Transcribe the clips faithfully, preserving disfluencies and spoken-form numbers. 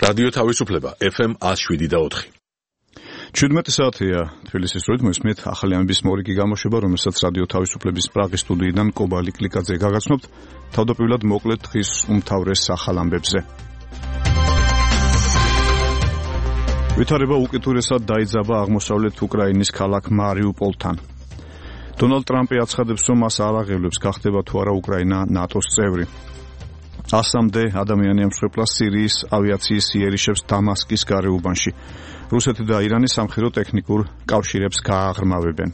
რადიო თავისუფლება ეფ ემ one oh seven და four. ჩვიდმეტი საათია თბილისის დროით მოსმით ახალი ამბის მორიგი გამოშვება, რომელსაც რადიო თავისუფლების პრაღის სტუდიიდან კობალი კლიკაძე გაგაცნობთ. თავდაპირველად მოკლედ დღის უმთავრეს ახალ ამბებზე. ვითარება უკიდურესად დაიძაბა აღმოსავლეთ უკრაინის ქალაქ მარიუპოლთან. დონალდ ტრამპი აცხადებს, რომ მას არ აღელვებს გახდება თუ არა უკრაინა ნატოს წევრი. ასამდე ადამიანი ამშვეფლა სირიის ავიაციის იერიშებს დამასკის გარეუბანში. რუსეთი და ირანი სამხედრო ტექნიკურ კავშირებს გააღრმავებენ.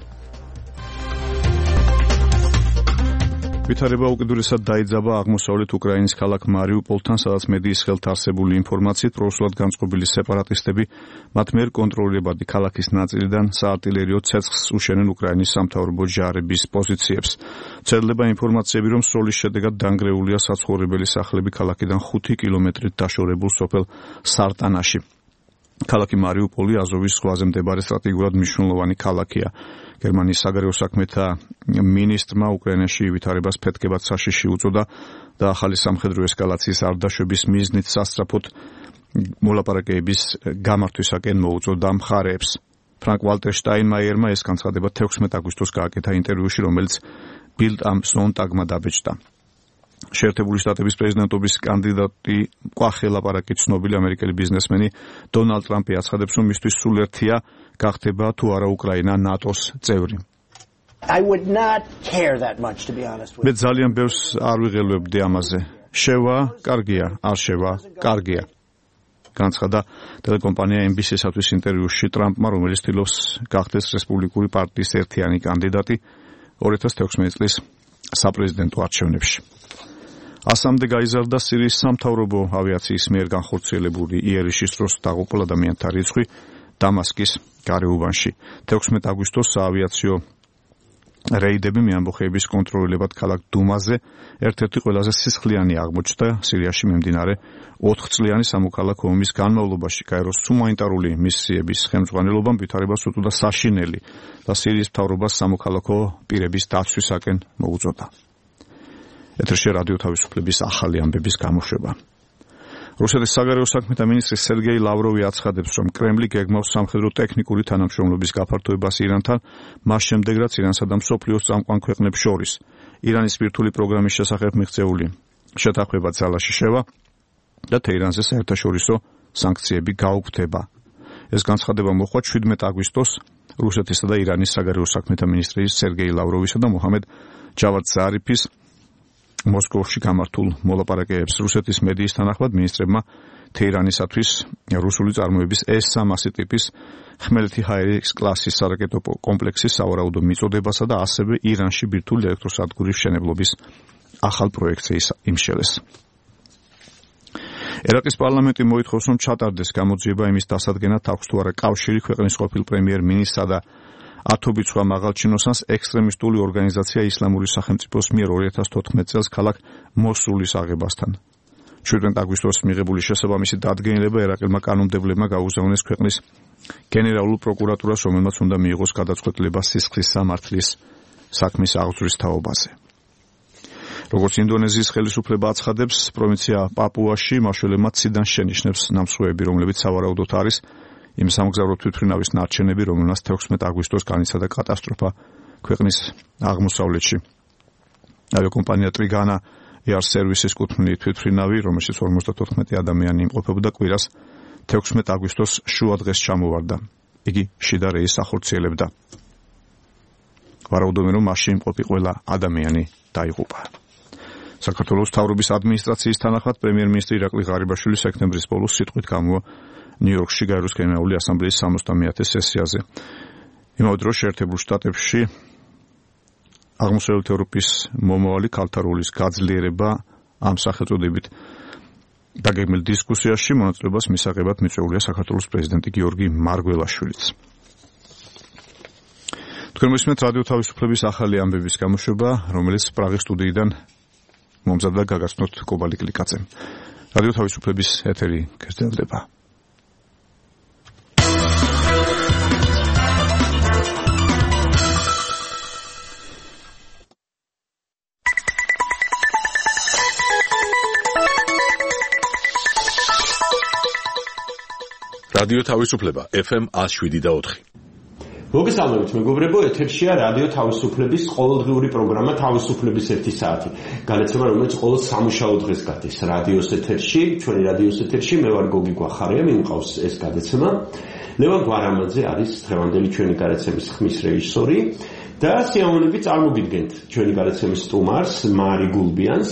ვითარება უკიდურესად დაიძაბა აღმოსავლეთ უკრაინის ქალაქ მარიუპოლთან, სადაც მედიის ხელთ არსებული ინფორმაციით პროსულად განწყობილი სეპარატისტები მათ მიერ კონტროლირებადი ქალაქის ნაწილიდან საარტილერიო ცეცხლს უშენენ უკრაინის სამთავრობო ჯარების პოზიციებს. ვრცელდება ინფორმაციები, რომ სროლის შედეგად დანგრეულია საცხოვრებელი სახლები ქალაქიდან ხუთი კილომეტრით დაშორებულ სოფელ სარტანაში. ქალაქი მარიუპოლი აზოვის ზღვაზე მდებარე სტრატეგიულად მნიშვნელოვანი ქალაქია. გერმანიის საგარეო საქმეთა მინისტრმა უკრაინაში ვითარებას ფეთქებად საშიში უწოდა და ახალი სამხედრო ესკალაციის არ დაშვების მიზნით სასწრაფოდ მოლაპარაკებების გამართვისაკენ მოუწოდა მხარეებს. ფრანკ ვალტერ შტაინმაიერმა ეს განცხადება თექვსმეტ აგვისტოს გააკეთა ინტერვიუში, რომელიც ბილდ ამ ზონტაგმა დაბეჭდა. შეერთებული შტატების პრეზიდენტობის კანდიდატი ყვახე ლაპარაკი ცნობილი ამერიკელი ბიზნესმენი დონალდ ტრამპი აცხადებს, რომ მისთვის სულ ერთია გახდება თუ არა უკრაინა ნატოს წევრი. I would not care that much, to be honest with you. მე ძალიან ბევრს არ ვიღელვებდი ამაზე. შევა, კარგია, არ შევა, კარგია. განცხადა ტელეკომპანია ემ ბი სი-სათვის ინტერვიუში ტრამპმა, რომელიც ცდილობს გახდეს რესპუბლიკური პარტიის ერთიანი კანდიდატი ორი ათას თექვსმეტი წლის საპრეზიდენტო არჩევნებში. ასამდე გაიზარდა სირიის სამთავრობო ავიაციის მიერ განხორციელებული იერიშის დროს დაღუპულ ადამიანთა რიცხვი დამასკის გარეუბანში. თექვსმეტ აგვისტოს საავიაციო რეიდები მეამბოხეების კონტროლებად ქალაქ დუმაზე ერთ-ერთი ყველაზე სისხლიანი აღმოჩნდა სირიაში მიმდინარე ოთხ წლიანი სამოქალაქო ომის განმავლობაში. კაიროს ჰუმანიტარული მისიების ხელმძღვანელობამ ვითარებას უთუდა საშინელი და სირიის მთავრობას სამოქალაქო პირების დაცვისაკენ მოუწოდა. ეთერში რადიო თავისუფლების ახალი ამბების გამოშვება. რუსეთის საგარეო საქმეთა მინისტრი სერგეი ლავროვი აცხადებს, რომ კრემლი გეგმავს სამხედრო ტექნიკური თანამშრომლობის გაფართოებას ირანთან, მას შემდეგ რაც ირანსა და მსოფლიოს წამყვან ქვეყნებს შორის ირანის ბირთვული პროგრამის შესახებ მიღწეული შეთანხმება ძალაში შევა და თეირანზე საერთაშორისო სანქციები გაუქმდება. ეს განცხადება მოხდა შვიდმეტ აგვისტოს რუსეთისა და ირანის საგარეო საქმეთა მინისტრის სერგეი ლავროვისა და მოჰამედ ჯავად ზარიფის მოსკოვში გამართულ მოლაპარაკებებს. რუსეთის მედიის თანახმად მინისტრებმა თეირანისათვის რუსული წარმოების ეს სამასი ტიპის ხმელეთი ჰაირის კლასის სარაკეტო კომპლექსის სავარაუდო მიწოდებასა და ასევე ირანში ბირთვული ელექტროსადგურის მშენებლობის ახალ პროექტს იმშელეს. ერაყის პარლამენტი მოითხოვს, რომ ჩატარდეს გამოძიება იმის დასადგენად, აქვს თუ არა კავშირი ქვეყნის ყოფილ პრემიერ-მინისტრსა და ათობით სხვა მაღალჩინოსანს ექსტრემისტული ორგანიზაცია ისლამური სახელმწიფოს მიერ ორი ათას თოთხმეტ წელს ქალაქ მოსულის აღებასთან. შვიდმეტ აგვისტოს მიღებული შესაბამისი დადგენილება ერაყელმა კანონმდებლებმა გაუგზავნეს ქვეყნის გენერალურ პროკურატურას, რომელმაც უნდა მიიღოს გადაწყვეტილება სისხლის სამართლის საქმის აღძვრის თაობაზე. როგორც ინდონეზიის ხელისუფლება აცხადებს, პროვინცია პაპუაში მაშველებმა ციდან შენიშნებს ნამსხვრევები, რომლებიც სავარაუდოდ არის იმ სამგზავრო თვითმფრინავის ნარჩენები, რომელმაც თექვსმეტ აგვისტოს განიცადა კატასტროფა ქვეყნის აღმოსავლეთში. ავიაკომპანია ტრიგანა ეარ სერვისის კუთვნილი თვითმფრინავი, რომელშიც ორმოცდათოთხმეტი ადამიანი იმყოფებოდა, კვირას თექვსმეტ აგვისტოს შუადღეს ჩამოვარდა. იგი შიდა რეისს ახორციელებდა. ვარაუდობენ, რომ მასში იმყოფი ყველა ადამიანი დაიღუპა. საქართველოს მთავრობის ადმინისტრაციის თანახმად პრემიერ-მინისტრი ირაკლი ღარიბაშვილი სექტემბრის ბოლოს სიტყვით გამოვა ნიუ-იორკში გაეროს გენერალური ასამბლეის სამოცდამეათე სესიაზე. იმავე დროს შეერთებულ შტატებში აღმოსავლეთ ევროპის მომავალი ქალთა როლის გაძლიერება ამ სახელწოდებით დაგეგმილ დისკუსიაში მონაწილეობას მისაღებად მიწვეულია საქართველოს პრეზიდენტი გიორგი მარგველაშვილიც. თქვენ მოსმენთ რადიო თავისუფლების ახალი ამბების გამოშვება, რომელიც პრაღის სტუდიიდან მომზადდა გაგაცნოთ კობალი კლიკაძემ. რადიო თავისუფლების ეთერი გრძელდება. რადიო თავისუფლება ეფ ემ one oh seven point four. მოგესალმებით მეგობრებო, ეთერშია რადიო თავისუფლების ყოველდღიური პროგრამა თავისუფლების ერთი საათი. განაცემა, რომელიც ყოველ სამუშაო დღეს გადის რადიოს ეთერში, ჩვენი რადიოს ეთერში მე ვარ გოგი გვახარია, მიმყავს ეს გადაცემა. ლევან გვარამაძე არის დღევანდელი ჩვენი გადაცემის ხმის რეჟისორი და სიამოვნებით წარმოგიდგენთ ჩვენი გადაცემის სტუმარს მარი გულბიანს,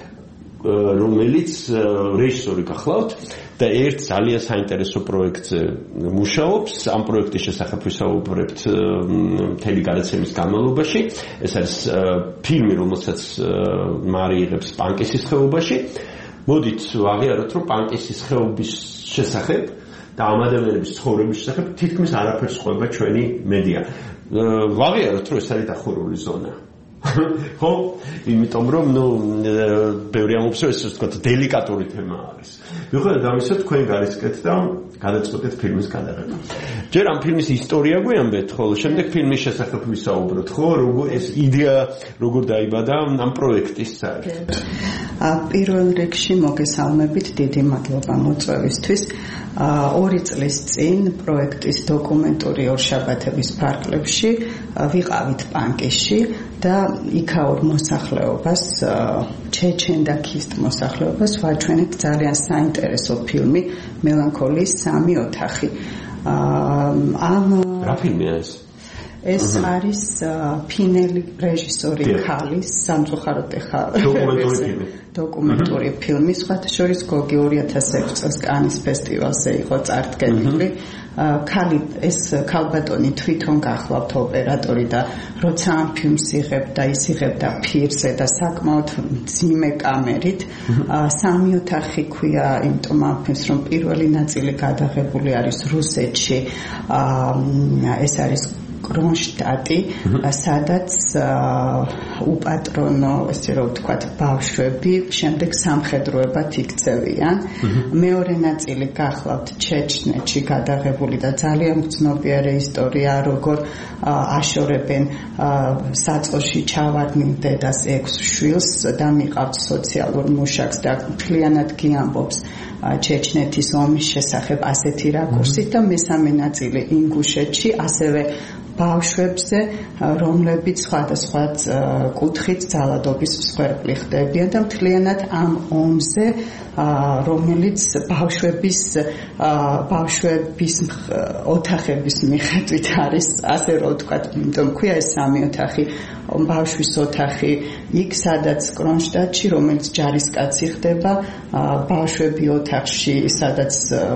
რომელიც რეჟისორი გახლავთ და ერთ ძალიან საინტერესო პროექტზე მუშაობს. ამ პროექტის შესახებ ვისაუბრებთ მთელი გადაცემის განმავლობაში. ეს არის ფილმი, რომელსაც მარი იღებს პანკისის ხეობაში. მოდით ვაღიაროთ, რომ პანკისის ხეობის შესახებ და ამ ადამიანების ცხოვრების შესახებ თითქმის არაფერს ყვება ჩვენი მედია. ვაღიაროთ, რომ ეს არის დახურული ზონა. ხო, იმიტომ რომ ნუ ბევრი ამბობს, რომ ეს თქვა დელიკატური თემა არის. მიუხედავად ამისა, თქვენ გარისკეთ და გადაწყვეტეთ ფილმის გადაღება. ჯერ ამ ფილმის ისტორია გვიამბეთ, ხოლო შემდეგ ფილმის შესახებ ვისაუბროთ, ხო, როგორ ეს იდეა როგორ დაიბადა ამ პროექტის საერთოდ. პირველ რიგში მოგესალმებით, დიდი მადლობა მოწვევისთვის. ორი წლის წინ პროექტის დოკუმენტური ორშაბათების ფარგლებში ვიყავით პანკისში და იქაურ მოსახლეობას, ჩეჩენ და ქისტ მოსახლეობას ვაჩვენეთ ძალიან საინტერესო ფილმი მელანქოლიის სამი ოთახი. ამ რა ფილმია ეს? ეს არის ფინელი რეჟისორი ქალის სამწუხაროდ ეხა დოკუმენტური ფილმი. დოკუმენტური ფილმი, სხვათა შორის გოგი ორი ათას ექვსი წელს კანის ფესტივალზე იყო წარდგენილი. ქალი ეს ქალბატონი თვითონ გახლავთ ოპერატორი და როცა ამ ფილმს იღებდა, ის იღებდა ფირზე და საკმაოდ მძიმე კამერით. სამი ოთახი ქვია, იმიტომ ამ ფილმს, რომ პირველი ნაწილი გადაღებული არის რუსეთში. ეს არის კრონშტატი, სადაც უპატრონო, ესე რომ ვთქვათ, ბავშვები შემდეგ სამხედროებად იქცევიან. მეორე ნაწილი გახლავთ ჩეჩნეთში გადაღებული და ძალიან გრძნობიარე ისტორია, როგორ აშორებენ საწყოში ჩავარდნილ დედას ექვს შვილს და მიყავთ სოციალურ მუშაკს და მთლიანად გიამბობს ჩეჩნეთის ომის შესახებ ასეთი რაკურსით და მესამე ნაწილი ინგუშეთში, ასევე ბავშვებზე, რომლებიც სხვადასხვა კუთხით ძალადობის მსხვერპლი ხდებიან და მთლიანად ამ ომზე, რომელიც ბავშვების ბავშვების ოთახების მიხედვით არის, ასე რომ ვთქვათ, იმიტომ ქვია ეს სამი ოთახი, ბავშვის ოთახი იქ, სადაც კრონშტატში, რომელიც ჯარისკაცი ხდება, ბავშვები ოთახში, სადაც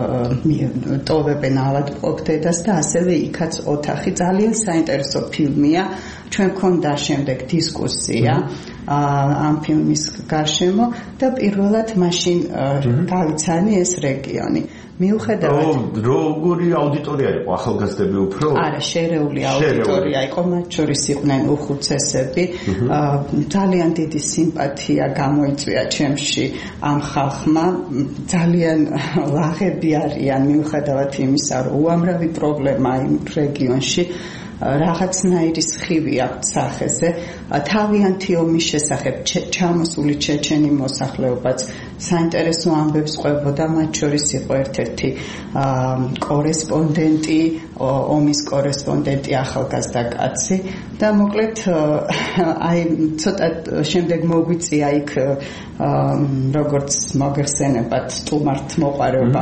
ტოვებენ ავადმყოფ დედას და ასევე იქაც ოთახი. ძალიან საინტერესო ფილმია. ჩვენ გქონდა შემდეგ დისკუსია ამ ფილმის გარშემო და პირველად მაშინ გავიცანი ეს რეგიონი. მიუხედავად როგორი აუდიტორია იყო, ახალგაზრდები უფრო? არა, შერეული აუდიტორია იყო, მათ შორის იყვნენ უხუცესები. ძალიან დიდი სიმპათია გამოიწვია ჩემში ამ ხალხმა. ძალიან ლაღები არიან, მიუხედავად იმისა, რომ უამრავი პრობლემა იმ რეგიონში რაღაცნაირი სხივი აქვს სახეზე. თავიანთი ომის შესახებ ჩამოსული ჩეჩენი მოსახლეობაც საინტერესო ამბებს ყვებოდა, მათ შორის იყო ერთ-ერთი კორესპონდენტი, ომის კორესპონდენტი, ახალგაზრდა კაცი და მოკლედ აი ცოტა შემდეგ მოგვიწია იქ როგორც მოგეხსენებათ სტუმართ მოყარეობა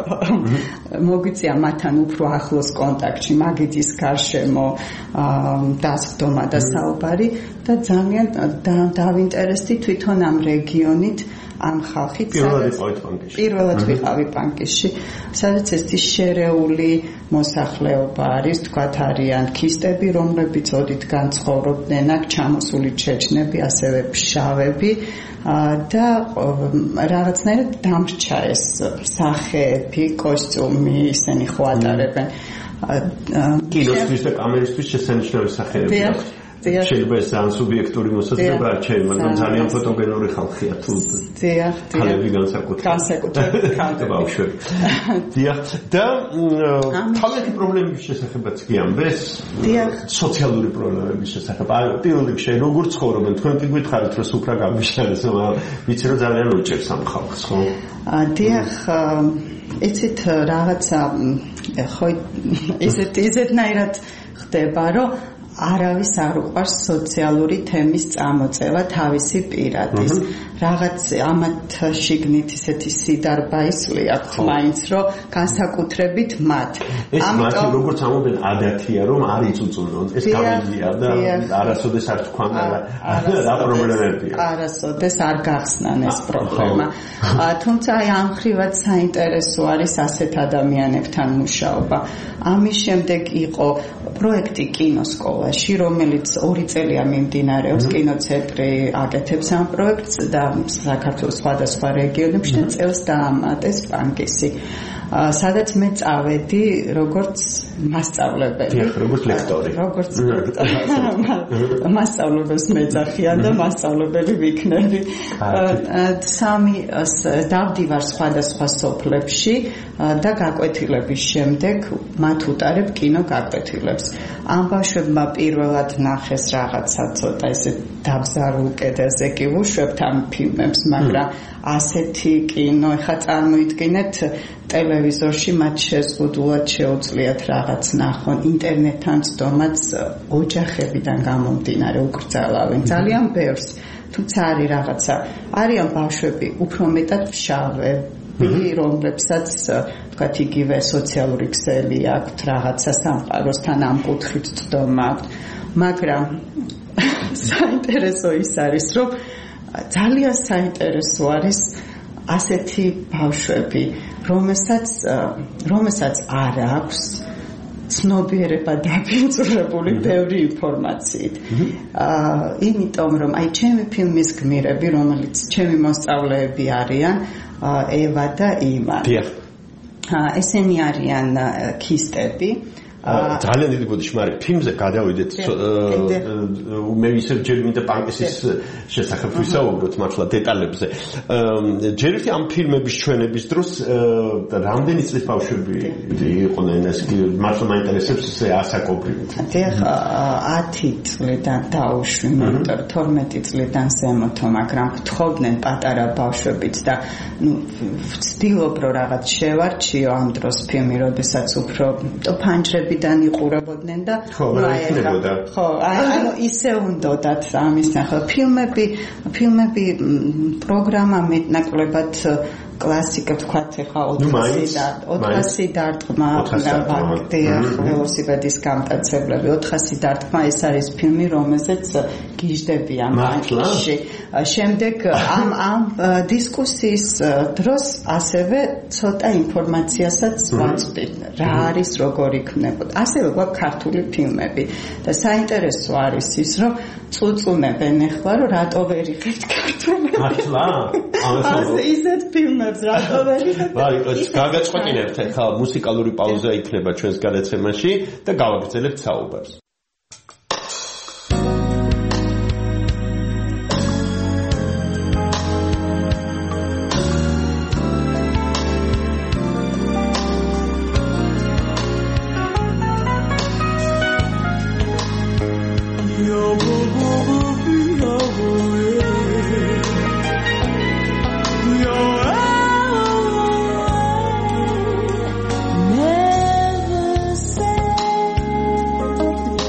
მოგვიწია მათთან უფრო ახლოს კონტაქტში, მაგიდის გარშემო დასხდომა და საუბარი და ძალიან დავინტერესდი თვითონ ამ რეგიონით, ამ ხალხით, პირველად ვიყავი პანკისში, სადაც ესეთი შერეული მოსახლეობა არის, თქვათ არიან ქისტები, რომლებიც ოდითგან ცხოვრობდნენ აქ, ჩამოსული ჩეჩნები, ასევე ფშავები და რაღაცნაირად დამრჩა ეს სახეები, კოსტიუმი, ისინი ხო ატარებენ კინოსთვის და კამერისთვის შესანიშნავი სახეები აქვს. შეიძლება ეს ძალიან სუბიექტური მოსაზრებაა ჩემი, მაგრამ ძალიან ფოტოგენური ხალხია თუ ხალები განსაკუთრებით. განსაკუთრებით ბავშვები. დიახ, და თავისი პრობლემების შესახებაც გიამბეს? დიახ. სოციალური პრობლემების შესახებ. აი, პირველ რიგში როგორ ცხოვრობენ? თქვენ კი გითხარით, რომ სუფრა გამიშალეს, მაგრამ ვიცი რომ ძალიან უჭერს ამ ხალხს, ხო? დიახ, იცით რაღაცა ხო ისეთ ისეთნაირად ხდება, რომ არავის არ უყვარს სოციალური თემის წამოწევა თავისი პირადის. რაღაც ამათ შიგნით ისეთი სიდარბაისლი აქვს მაინც, რომ განსაკუთრებით მათ. ეს მათი როგორც ამობენ ადათია, რომ არ იწუწუნონ. ეს გამიგია და არასოდეს არ თქვან რა პრობლემებია. არასოდეს არ გახსნან ეს პრობლემა. თუმცა აი ამ ხრივად საინტერესო არის ასეთ ადამიანებთან მუშაობა. ამის შემდეგ იყო პროექტი კინოსკოლაში, რომელიც ორი წელია მიმდინარეობს, კინოცენტრი აკეთებს ამ პროექტს და საქართველოს სხვადასხვა რეგიონებში და წელს დაამატეს პანკისი. სადაც მე წავედი როგორც მასწავლებელი. დიახ, როგორც ლექტორი. როგორც მასწავლებელს მეძახიან და მასწავლებელი ვიქნები. სამი დავდივარ სხვადასხვა სოფლებში და გაკვეთილების შემდეგ მათ უტარებ კინო გაკვეთილებს. ამ ბავშვებმა პირველად ნახეს რაღაცა ცოტა ესე დაბზარულ კედელზე კი ვუშვებთ ამ ფილმებს, მაგრამ ასეთი კინო, ეხლა წარმოიდგინეთ ტელევიზორში მათ შეზღუდულად შეუძლიათ რაღაც ნახონ, ინტერნეტთან ცდომაც ოჯახებიდან გამომდინარე უკრძალავენ ძალიან ბევრს, თუმცა არის რაღაცა, არიან ბავშვები უფრო მეტად ფშავები, რომლებსაც თქვათ იგივე სოციალური ქსელი აქვთ, რაღაცა სამყაროსთან ამ კუთხით ცდომა აქვთ, მაგრამ საინტერესო ის არის, რომ ძალიან საინტერესო არის ასეთი ბავშვები, რომელსაც რომელსაც არ აქვს ცნობიერება დაბინძურებული ბევრი ინფორმაციით. აა, იმიტომ რომ აი ჩემი ფილმის გმირები, რომელიც ჩემი მოსწავლეები არიან, ევა და იმა. დიახ. ესენი არიან ქისტები. ძალიან დიდი ბოდიში, მაგრამ ფილმზე გადავიდეთ. მე ისევ ჯერ მინდა პანკისის შესახებ ვისაუბროთ მართლა დეტალებზე. ჯერ ერთი ამ ფილმების ჩვენების დროს რამდენი წლის ბავშვები იყვნენ ეს მართლა მაინტერესებს ესე ასაკობრივით. დიახ, ათი წლიდან დაუშვი, მეტყვი თორმეტი წლიდან ზემოთო, მაგრამ გთხოვდნენ პატარა ბავშვებით და ნუ ვცდილობ რომ რაღაც შევარჩიო ამ დროს ფილმი, როდესაც უფრო ფანჯრები დან იყურებოდნენ და ხო, ხო, ანუ ისე უნდათ ამის ნახვა. ფილმები, ფილმები პროგრამა მეტნაკლებად კლასიკა ვთქვათ, ეხლა ოთხასი დარტყმა და ვაქტია ველოსიპედის გამტაცებლები. ოთხასი დარტყმა ეს არის ფილმი, რომელზეც გიждდებიან ბანკში. შემდეგ ამ ამ დისკუსიის დროს ასევე ცოტა ინფორმაციასაც ვაწვდით, რა არის, როგორ იქნებოდა. ასევე გვაქვს ქართული ფილმები და საინტერესო არის ის, რომ წუწუნებენ ეხლა, რომ რატო ვერ იღებთ ქართულებს. მართლა? ასე ისეთ ფილმებს რატო ვერ იღებთ? ვაი, გაგაწყვეტინებთ, ეხლა მუსიკალური პაუზა იქნება ჩვენს გადაცემაში და გავაგრძელებთ საუბარს. Never say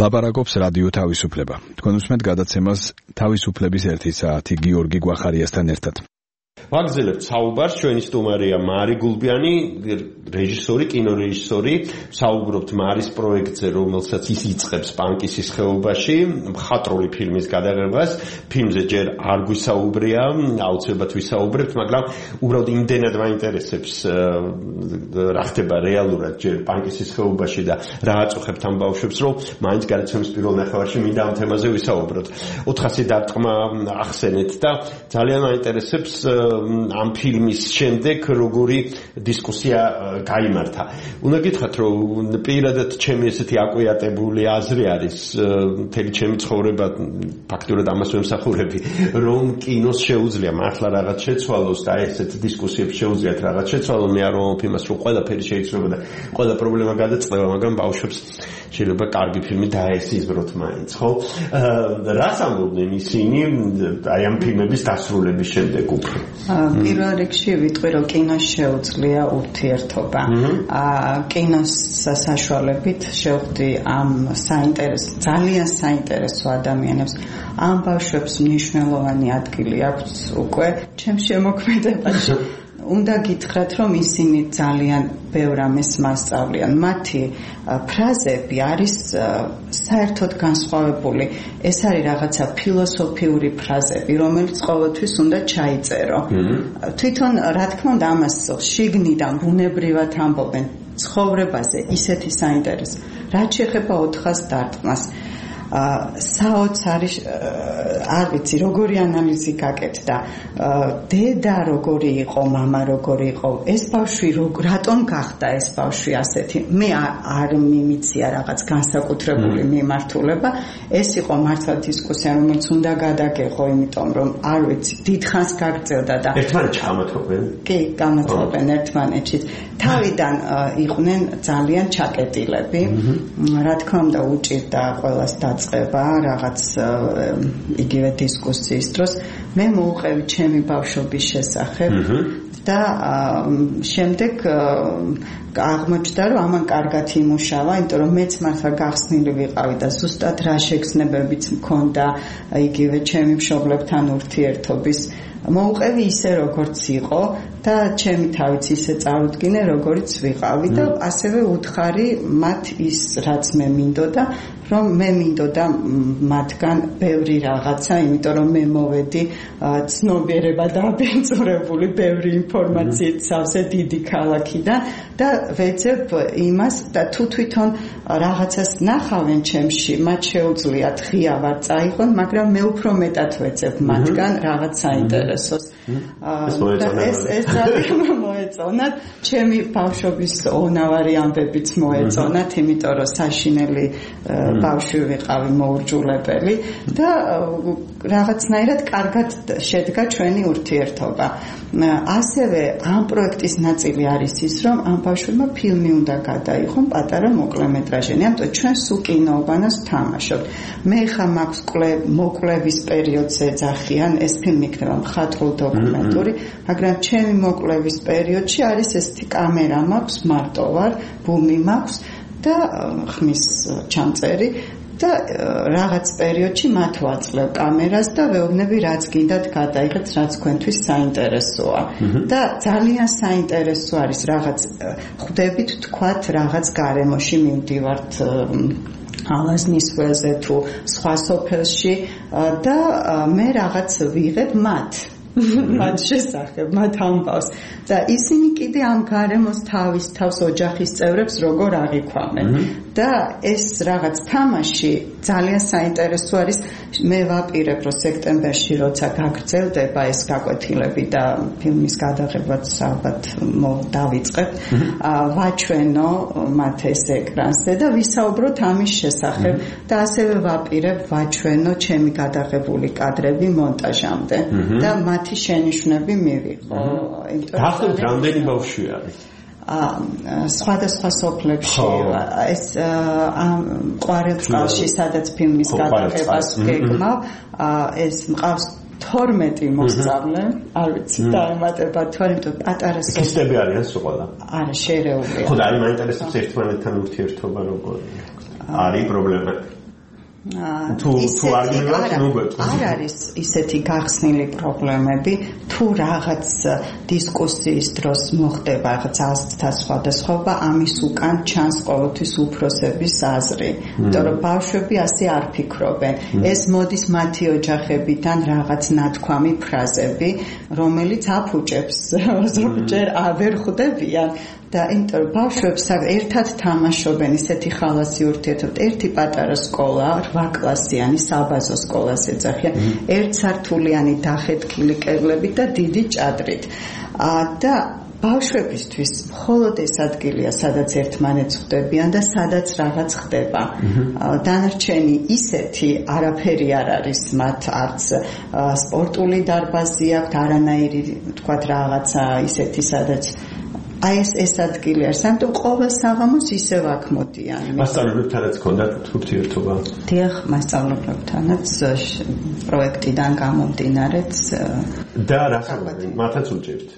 ლაპარაკობს რადიო თავისუფლება. თქვენ უსმენთ გადაცემას თავისუფლების ერთი საათი გიორგი გვახარიასთან ერთად. ვაგზელებთ საუბარს, ჩვენი სტუმარია მარი გულბიანი, რეჟისორი, კინორეჟისორი. საუბრობთ მარის პროექტზე, რომელსაც ის იწყებს პანკისის ხეობაში, მხატვრული ფილმის გადაღებას. ფილმზე ჯერ არ გვისაუბრია, აუცილებლად ვისაუბრებთ, მაგრამ უბრალოდ იმდენად მაინტერესებს რა ხდება რეალურად ჯერ პანკისის ხეობაში და რა აწუხებთ ამ ბავშვებს, რომ მაინც გადაცემის პირველ ნახევარში მინდა ამ თემაზე ვისაუბროთ. ოთხასი დარტყმა ახსენეთ და ძალიან მაინტერესებს ამ ფილმის შემდეგ როგორი დისკუსია გაიმართა. უნდა გითხრათ, რომ პირადად ჩემი ესეთი აკვიატებული აზრი არის, მთელი ჩემი ცხოვრება ფაქტურად ამას ვემსახურები, რომ კინოს შეუძლია მართლა რაღაც შეცვალოს და ესეთ დისკუსიებს შეუძლიათ რაღაც შეცვალოს. მე არ ვამბობ იმას, რომ ყველაფერი შეიძლება და ყველა პრობლემა გადაწყდება, მაგრამ ბავშვებს შეიძლება კარგი ფილმი დაესიზღროთ მაინც, ხო? რას ამბობდნენ ისინი აი ამ ფილმების დასრულების შემდეგ უფრო? პირველ რიგში ვიტყვი, რომ კინოს შეუძლია ურთიერთობა. კინოს საშუალებით შევხვდი ამ საინტერესო, ძალიან საინტერესო ადამიანებს. ამ ბავშვებს მნიშვნელოვანი ადგილი აქვს უკვე ჩემს შემოქმედებაში. უნდა გითხრათ, რომ ისინი ძალიან ბევრ ამას მასწავლიან. მათი ფრაზები არის საერთოდ განსხვავებული. ეს არის რაღაცა ფილოსოფიური ფრაზები, რომელიც ყოველთვის უნდა ჩაიწერო. თვითონ, რა თქმა უნდა, ამას შიგნიდან ბუნებრივად ამბობენ ცხოვრებაზე ისეთი საინტერესო. რაც შეეხება ოთხას დარტყმას, საოცარი არ ვიცი როგორი ანალიზი გაკეთდა, დედა როგორი იყო, მამა როგორი იყო, ეს ბავშვი რატომ გახდა ეს ბავშვი ასეთი. მე არ მიმიცია რაღაც განსაკუთრებული მიმართულება. ეს იყო მართლა დისკუსია, რომელიც უნდა გადაგეღო, იმიტომ რომ არ ვიცი, დიდხანს გაგრძელდა და ერთმანეთში გამათობენ. კი, გამათობენ ერთმანეთში. თავიდან იყვნენ ძალიან ჩაკეტილები. რა თქმა უნდა, უჭირდა ყველას დაწყება რაღაც იგივე დისკუსიის დროს. მე მოუყევი ჩემი ბავშვობის შესახებ და შემდეგ აღმოჩნდა, რომ ამან კარგად იმუშავა, იმიტომ რომ მეც მართლა გახსნილი ვიყავი და ზუსტად რა შეგრძნებებიც მქონდა იგივე ჩემი მშობლებთან ურთიერთობის. მოუყევი ისე როგორც იყო და ჩემი თავიც ისე წარუდგინე როგორიც ვიყავი და ასევე უთხარი მათ ის რაც მე მინდოდა, რომ მე მინდოდა მათგან ბევრი რაღაცა, იმიტომ რომ მე მოვედი ცნობიერება დაბინძურებული ბევრი ინფორმაციით სავსე დიდი ქალაქიდან და ვეძებ იმას და თუ თვითონ რაღაცას ნახავენ ჩემში, მათ შეუძლიათ ღია ვარ წაიღონ, მაგრამ მე უფრო მეტად ვეძებ მათგან რაღაც საინტერესოს. ეს ეს ძალიან მოეწონათ, ჩემი ბავშვობის ონავარი ამბებიც მოეწონათ, იმიტომ რომ საშინელი ბავშვი ვიყავი მოურჯულებელი და რაღაცნაირად კარგად შედგა ჩვენი ურთიერთობა. ასევე ამ პროექტის ნაწილი არის ის, რომ ამ ბავშვებმა ფილმი უნდა გადაიღონ პატარა მოკლემეტრაჟიანი, ამიტომ ჩვენ სულ კინოუბანას ვთამაშობთ. მე ხა მაქვს მოკვლევის პერიოდზე ეძახიან, ეს ფილმი იქნება მხატვრულ დოკუმენტური, მაგრამ ჩემი მოკვლევის პერიოდში არის ესეთი კამერა მაქვს, მარტო ვარ, ბუმი მაქვს და ხმის ჩამწერი და რაღაც პერიოდში მათ ვაძლევ კამერას და ვეუბნები რაც გინდათ გადაიღეთ, რაც თქვენთვის საინტერესოა. და ძალიან საინტერესო არის რაღაც ხვდებით თქვათ რაღაც გარემოში მივდივართ ალაზნის ველზე თუ სხვა სოფელში და მე რაღაც ვიღებ მათ მათ შესახებ, მათ ამბავს და ისინი კიდე ამ გარემოს თავის თავს ოჯახის წევრებს როგორ აღიქვამენ და ეს რაღაც თამაში ძალიან საინტერესო არის. მე ვაპირებ, რომ სექტემბერში როცა გაგრძელდება ეს გაკვეთილები და ფილმის გადაღებაც ალბათ დავიწყებთ, ვაჩვენო მათ ეს ეკრანზე და ვისაუბროთ ამის შესახებ და ასევე ვაპირებ ვაჩვენო ჩემი გადაღებული კადრები მონტაჟამდე და მათი შენიშვნები მივიღო. გახსოვთ რამდენი ბავშვი არის? სხვადასხვა სოფლებში ეს ყვარელწყალში, სადაც ფილმის გადაღებას გეგმავ, ეს მყავს თორმეტი მოსწავლე, არ ვიცი დაემატება თორმეტი პატარა სოფელი. ქისტები არიან სულ ყველა? არა, შერეულია. ხო, და არის მაინტერესებს ერთმანეთთან ურთიერთობა როგორია? არის პრობლემა? თუ თუ არ მივიღებთ ნუ არ არის ისეთი გახსნილი პრობლემები თუ რაღაც დისკუსიის დროს მოხდება რაღაც აზრთა სხვადასხვა ამის უკან ჩანს ყოველთვის უფროსების აზრი იმიტომ რომ ბავშვები ასე არ ფიქრობენ ეს მოდის მათი ოჯახებიდან რაღაც ნათქვამი ფრაზები რომელიც აფუჭებს ზოგჯერ ვერ ხვდებიან და იმიტომ ბავშვებს ერთად თამაშობენ ისეთი ხალასი ურთიერთობთ ერთი პატარა სკოლა რვა კლასიანი საბაზო სკოლას ეძახიან ერთსართულიანი დახეთქილი კედლებით და დიდი ჭადრით და ბავშვებისთვის მხოლოდ ეს ადგილია სადაც ერთმანეთს ხვდებიან და სადაც რაღაც ხდება დანარჩენი ისეთი არაფერი არ არის მათ არც სპორტული დარბაზი აქვს არანაირი თქვათ რაღაცა ისეთი სადაც აი ეს ეს ადგილი არის, ამიტომ ყოველ საღამოს ისევ აქ მოდიან. მასწავლებლებთანაც ჰქონდათ ურთიერთობა? დიახ, მასწავლებლებთანაც პროექტიდან გამომდინარეც და რა ხარობენ? მათაც უჭერთ.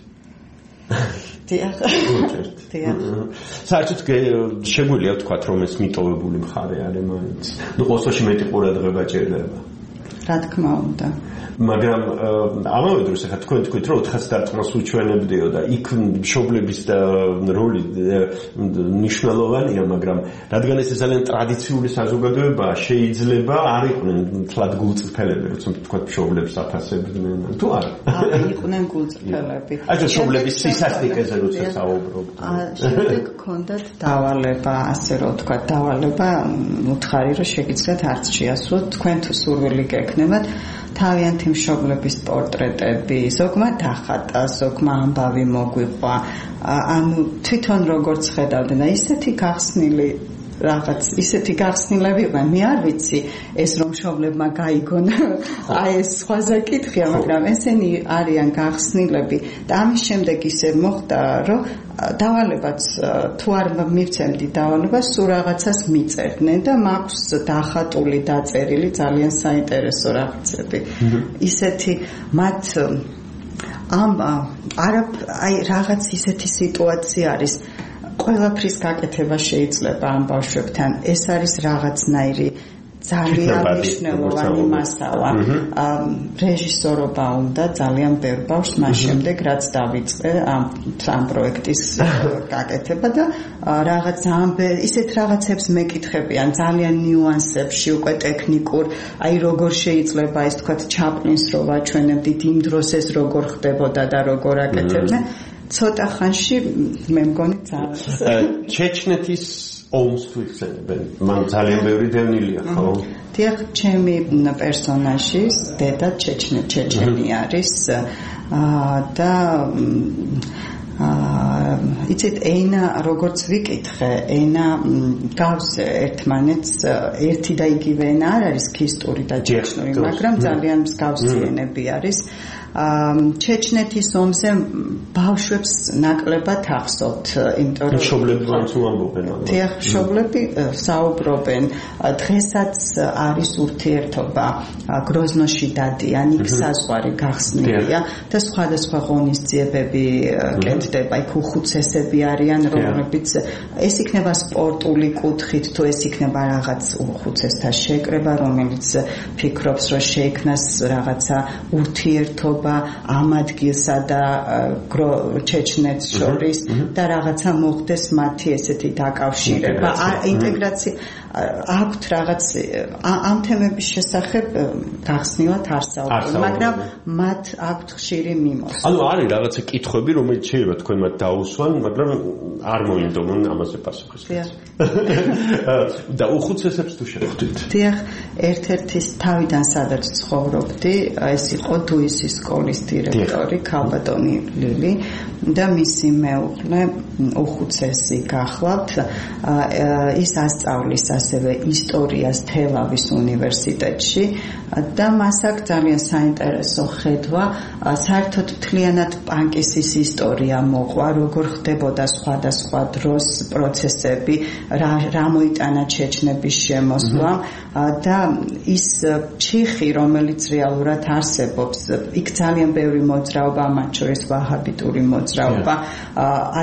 დიახ. უჭერთ. დიახ. საერთოდ შეგვიძლია ვთქვათ, რომ ეს მიტოვებული მხარე არის მაინც. ნუ ყოველში მეტი ყურადღება ჭირდება. რა თქმა უნდა. მაგრამ ამავე დროს ახლა თქვენ თქვით რომ ოთხას დარტყმას უჩვენებდიო და იქ მშობლების და როლი მნიშვნელოვანია მაგრამ რადგან ეს ძალიან ტრადიციული საზოგადოებაა შეიძლება არ იყვნენ თლად გულწრფელები როცა თქვათ მშობლებს აფასებდნენ თუ არა იყვნენ გულწრფელები აი მშობლების სისასტიკეზე როცა საუბრობთ შემდეგ ჰქონდათ დავალება ასე რომ თქვათ დავალება უთხარი რომ შეგიძლიათ არც შეასრულოთ თქვენ თუ სურვილი გექნებათ თავიანთი მშობლების პორტრეტები, ზოგმა დახატა, ზოგმა ამბავი მოგვიყვა. ანუ თვითონ როგორც ხედავდნენ, ისეთი გახსნილი რაღაც ისეთი გახსნილები ვიყავენ. მე არ ვიცი ეს რომ მშობლებმა გაიგონ. აი ეს სხვაზე კითხია, მაგრამ ესენი არიან გახსნილები და ამის შემდეგ ისე მოხდა, რომ დავალებაც თუ არ მივცემდი დავალებას, სულ რაღაცას მიწერდნენ და მაქვს დახატული, დაწერილი ძალიან საინტერესო რაღაცები. ისეთი მათ ამ არა აი რაღაც ისეთი სიტუაცია არის ყველაფრის გაკეთება შეიძლება ამ ბავშვებთან. ეს არის რაღაცნაირი ძალიან მნიშვნელოვანი მასალა. რეჟისორობა უნდა ძალიან ბევრ ბავშვს მას შემდეგ რაც დავიწყე ამ ამ პროექტის გაკეთება და რაღაც ამ ისეთ რაღაცებს მეკითხებიან ძალიან ნიუანსებში უკვე ტექნიკურ აი როგორ შეიძლება ეს თქვა ჩაპლინს რო ვაჩვენებდით იმ დროს ეს როგორ ხდებოდა და როგორ აკეთებდნენ ცოტა ხანში მე მგონი ძალიან ჩეჩნეთის ომს თუ იხსენებენ მან ძალიან ბევრი დევნილია ხო დიახ ჩემი პერსონაჟი დედა ჩეჩნე ჩეჩენი არის და იცით ენა როგორც ვიკითხე ენა გავს ერთმანეთს ერთი და იგივე ენა არ არის ქისტური და ჩეჩნური მაგრამ ძალიან მსგავსი ენები არის ჩეჩნეთის ომზე ბავშვებს ნაკლებად ახსოვთ, იმიტომ რომ მშობლები რამც უამბობენ. დიახ, მშობლები საუბრობენ. დღესაც არის ურთიერთობა გროზნოში დადიან, იქ საზღვარი გახსნილია და სხვადასხვა ღონისძიებები კეთდება. იქ უხუცესები არიან, რომლებიც ეს იქნება სპორტული კუთხით, თუ ეს იქნება რაღაც უხუცესთა შეკრება, რომელიც ფიქრობს, რომ შეიქმნას რაღაცა ურთიერთობა ამ ადგილსა და ჩეჩნეთს შორის და რაღაცა მოხდეს მათი ესეთი დაკავშირება ინტეგრაცია აქვთ რაღაც ამ თემების შესახებ გახსნილად არ საუბრობენ მაგრამ მათ აქვთ ხშირი მიმოხილვა ანუ არის რაღაცა კითხვები რომელიც შეიძლება თქვენ მათ დაუსვან მაგრამ არ მოინდომონ ამაზე პასუხისმგებლობა და უხუცესებს თუ შეხვდით დიახ ერთ-ერთი თავიდან სადაც ცხოვრობდი ეს იყო დუისის სკოლის დირექტორი ქალბატონი ლილი და მისი მეუღლე უხუცესი გახლავთ ის ასწავლის ასევე ისტორიას თელავის უნივერსიტეტში და მას აქვს ძალიან საინტერესო ხედვა საერთოდ მთლიანად პანკისის ისტორია მოყვა როგორ ხდებოდა სხვადასხვა დროს პროცესები რა, რა მოიტანა ჩეჩნების შემოსვლამ და ის ჩიხი რომელიც რეალურად არსებობს იქ ძალიან ბევრი მოძრაობა მათ შორის ვაჰაბიტური მოძრაობა ადგილობრივი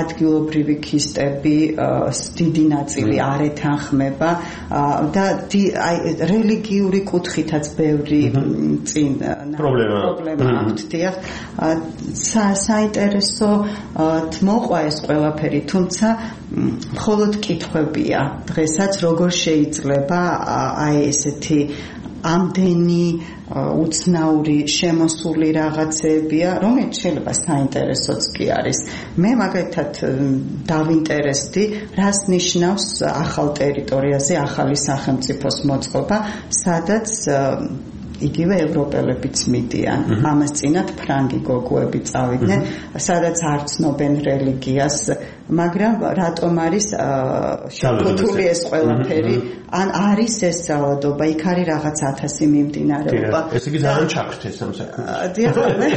ადგილობრივი ქისტები დიდი ნაწილი არ ეთანხმება და აი რელიგიური კუთხითაც ბევრი წინ პრობლემა აქვს დიახ საინტერესო მოყვა ეს ყველაფერი თუმცა მხოლოდ კითხვებია დღესაც როგორ შეიძლება აი ესეთი ამდენი უცნაური შემოსული რაღაცებია, რომელიც შეიძლება საინტერესოც კი არის. მე მაგალითად დავინტერესდი, რას ნიშნავს ახალ ტერიტორიაზე ახალი სახელმწიფოს მოწყობა, სადაც იგივე ევროპელებიც მიდიან. ამას წინათ ფრანგი გოგოები წავიდნენ, სადაც არ ცნობენ რელიგიას, მაგრამ რატომ არის შეკუთული ეს ყველაფერი? ან არის ეს ძალადობა, იქ არის რაღაც ათასი მიმდინარეობა. ეს იგი ძალიან ჩაქრთეს ამ საქმეში. დიახ,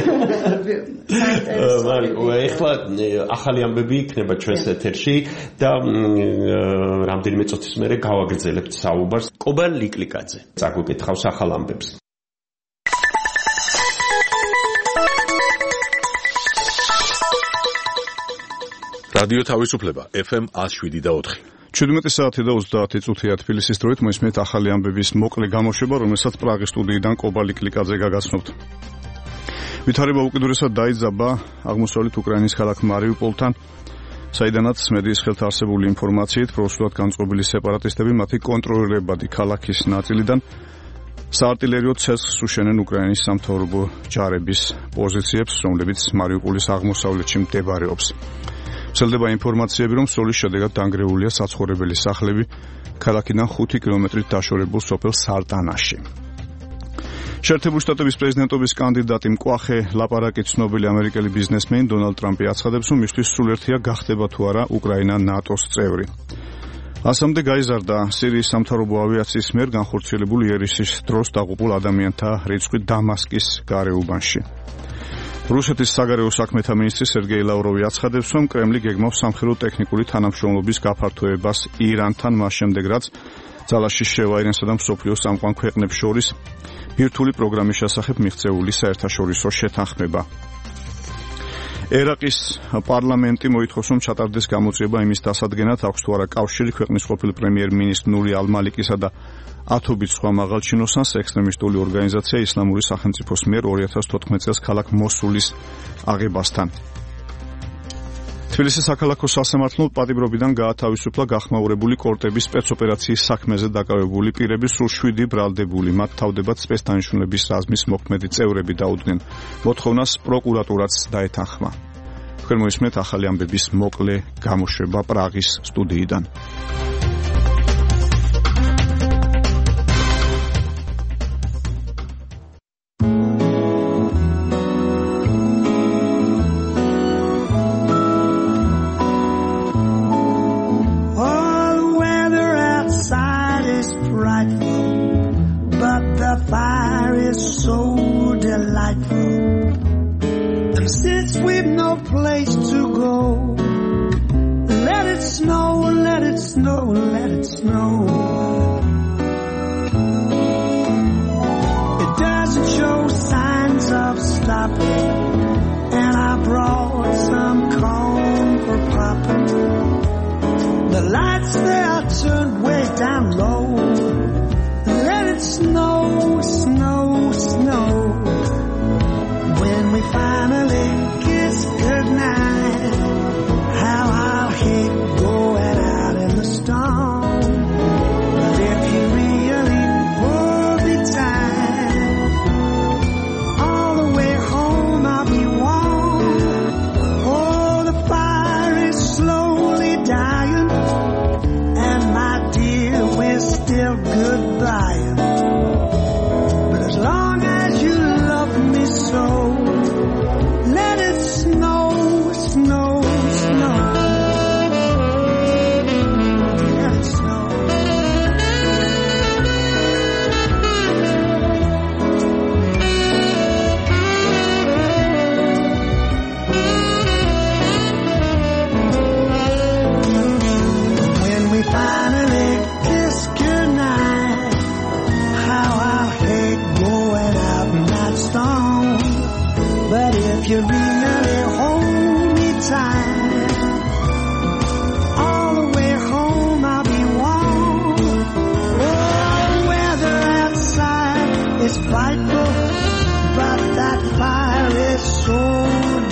ეხლა ახალი ამბები იქნება ჩვენს ეთერში და რამდენიმე წუთის მერე გავაგრძელებთ საუბარს კობან ლიკლიკაძე. წაგვიკითხავს ახალ ამბებს. რადიო თავისუფლება ეფ ემ one oh seven და four. ჩვიდმეტი საათი და ოცდაათი წუთია თბილისის დროით მოისმენთ ახალი ამბების მოკლე გამოშვება, რომელსაც პრაღის სტუდიიდან კობა ლიკლიკაძე გაგაცნობთ. ვითარება უკიდურესად დაიძაბა აღმოსავლეთ უკრაინის ქალაქ მარიუპოლთან, საიდანაც მედიის ხელთ არსებული ინფორმაციით პროსულად განწყობილი სეპარატისტები მათი კონტროლირებადი ქალაქის ნაწილიდან საარტილერიო ცეცხლს უშენენ უკრაინის სამთავრობო ჯარების პოზიციებს, რომლებიც მარიუპოლის აღმოსავლეთში მდებარეობს. ვრცელდება ინფორმაციები, რომ სროლის შედეგად დანგრეულია საცხოვრებელი სახლები ქალაქიდან ხუთი კილომეტრით დაშორებულ სოფელ სარტანაში. შეერთებული შტატების პრეზიდენტობის კანდიდატი მკვახე ლაპარაკი ცნობილი ამერიკელი ბიზნესმენი დონალდ ტრამპი აცხადებს, რომ მისთვის სრულერთია გახდება თუ არა უკრაინა ნატოს წევრი. ასამდე გაიზარდა სირიის სამთავრობო ავიაციის მიერ განხორციელებული იერიშის დროს დაღუპულ ადამიანთა რიცხვი დამასკის გარეუბანში. რუსეთის საგარეო საქმეთა მინისტრი სერგეი ლავროვი აცხადებს, რომ კრემლი გეგმავს სამხედრო ტექნიკური თანამშრომლობის გაფართოებას ირანთან, მას შემდეგ რაც ძალაში შევა ირანსა და მსოფლიოს წამყვან ქვეყნებს შორის ბირთვული პროგრამის შესახებ მიღწეული საერთაშორისო შეთანხმება. ერაყის პარლამენტი მოითხოვს, რომ ჩატარდეს გამოძიება იმის დასადგენად, აქვს თუ არა კავშირი ქვეყნის ყოფილ პრემიერ-მინისტრ ნური ალ-მალიკისა და ათობით სხვა მაღალჩინოსანს ექსტრემისტული ორგანიზაცია ისლამური სახელმწიფოს მიერ ორი ათას თოთხმეტ წელს ქალაქ მოსულის აღებასთან. თბილისის საქალაქო სასამართლომ პატიმრობიდან გაათავისუფლა გახმაურებული კორტების სპეცოპერაციის საქმეზე დაკავებული პირები სულ შვიდი ბრალდებული. მათ თავდებად სპეცდანიშნულების რაზმის მოქმედი წევრები დაუდგნენ. მოთხოვნას პროკურატურაც დაეთანხმა. თქვენ მოისმენთ ახალი ამბების მოკლე გამოშვება პრაღის სტუდიიდან.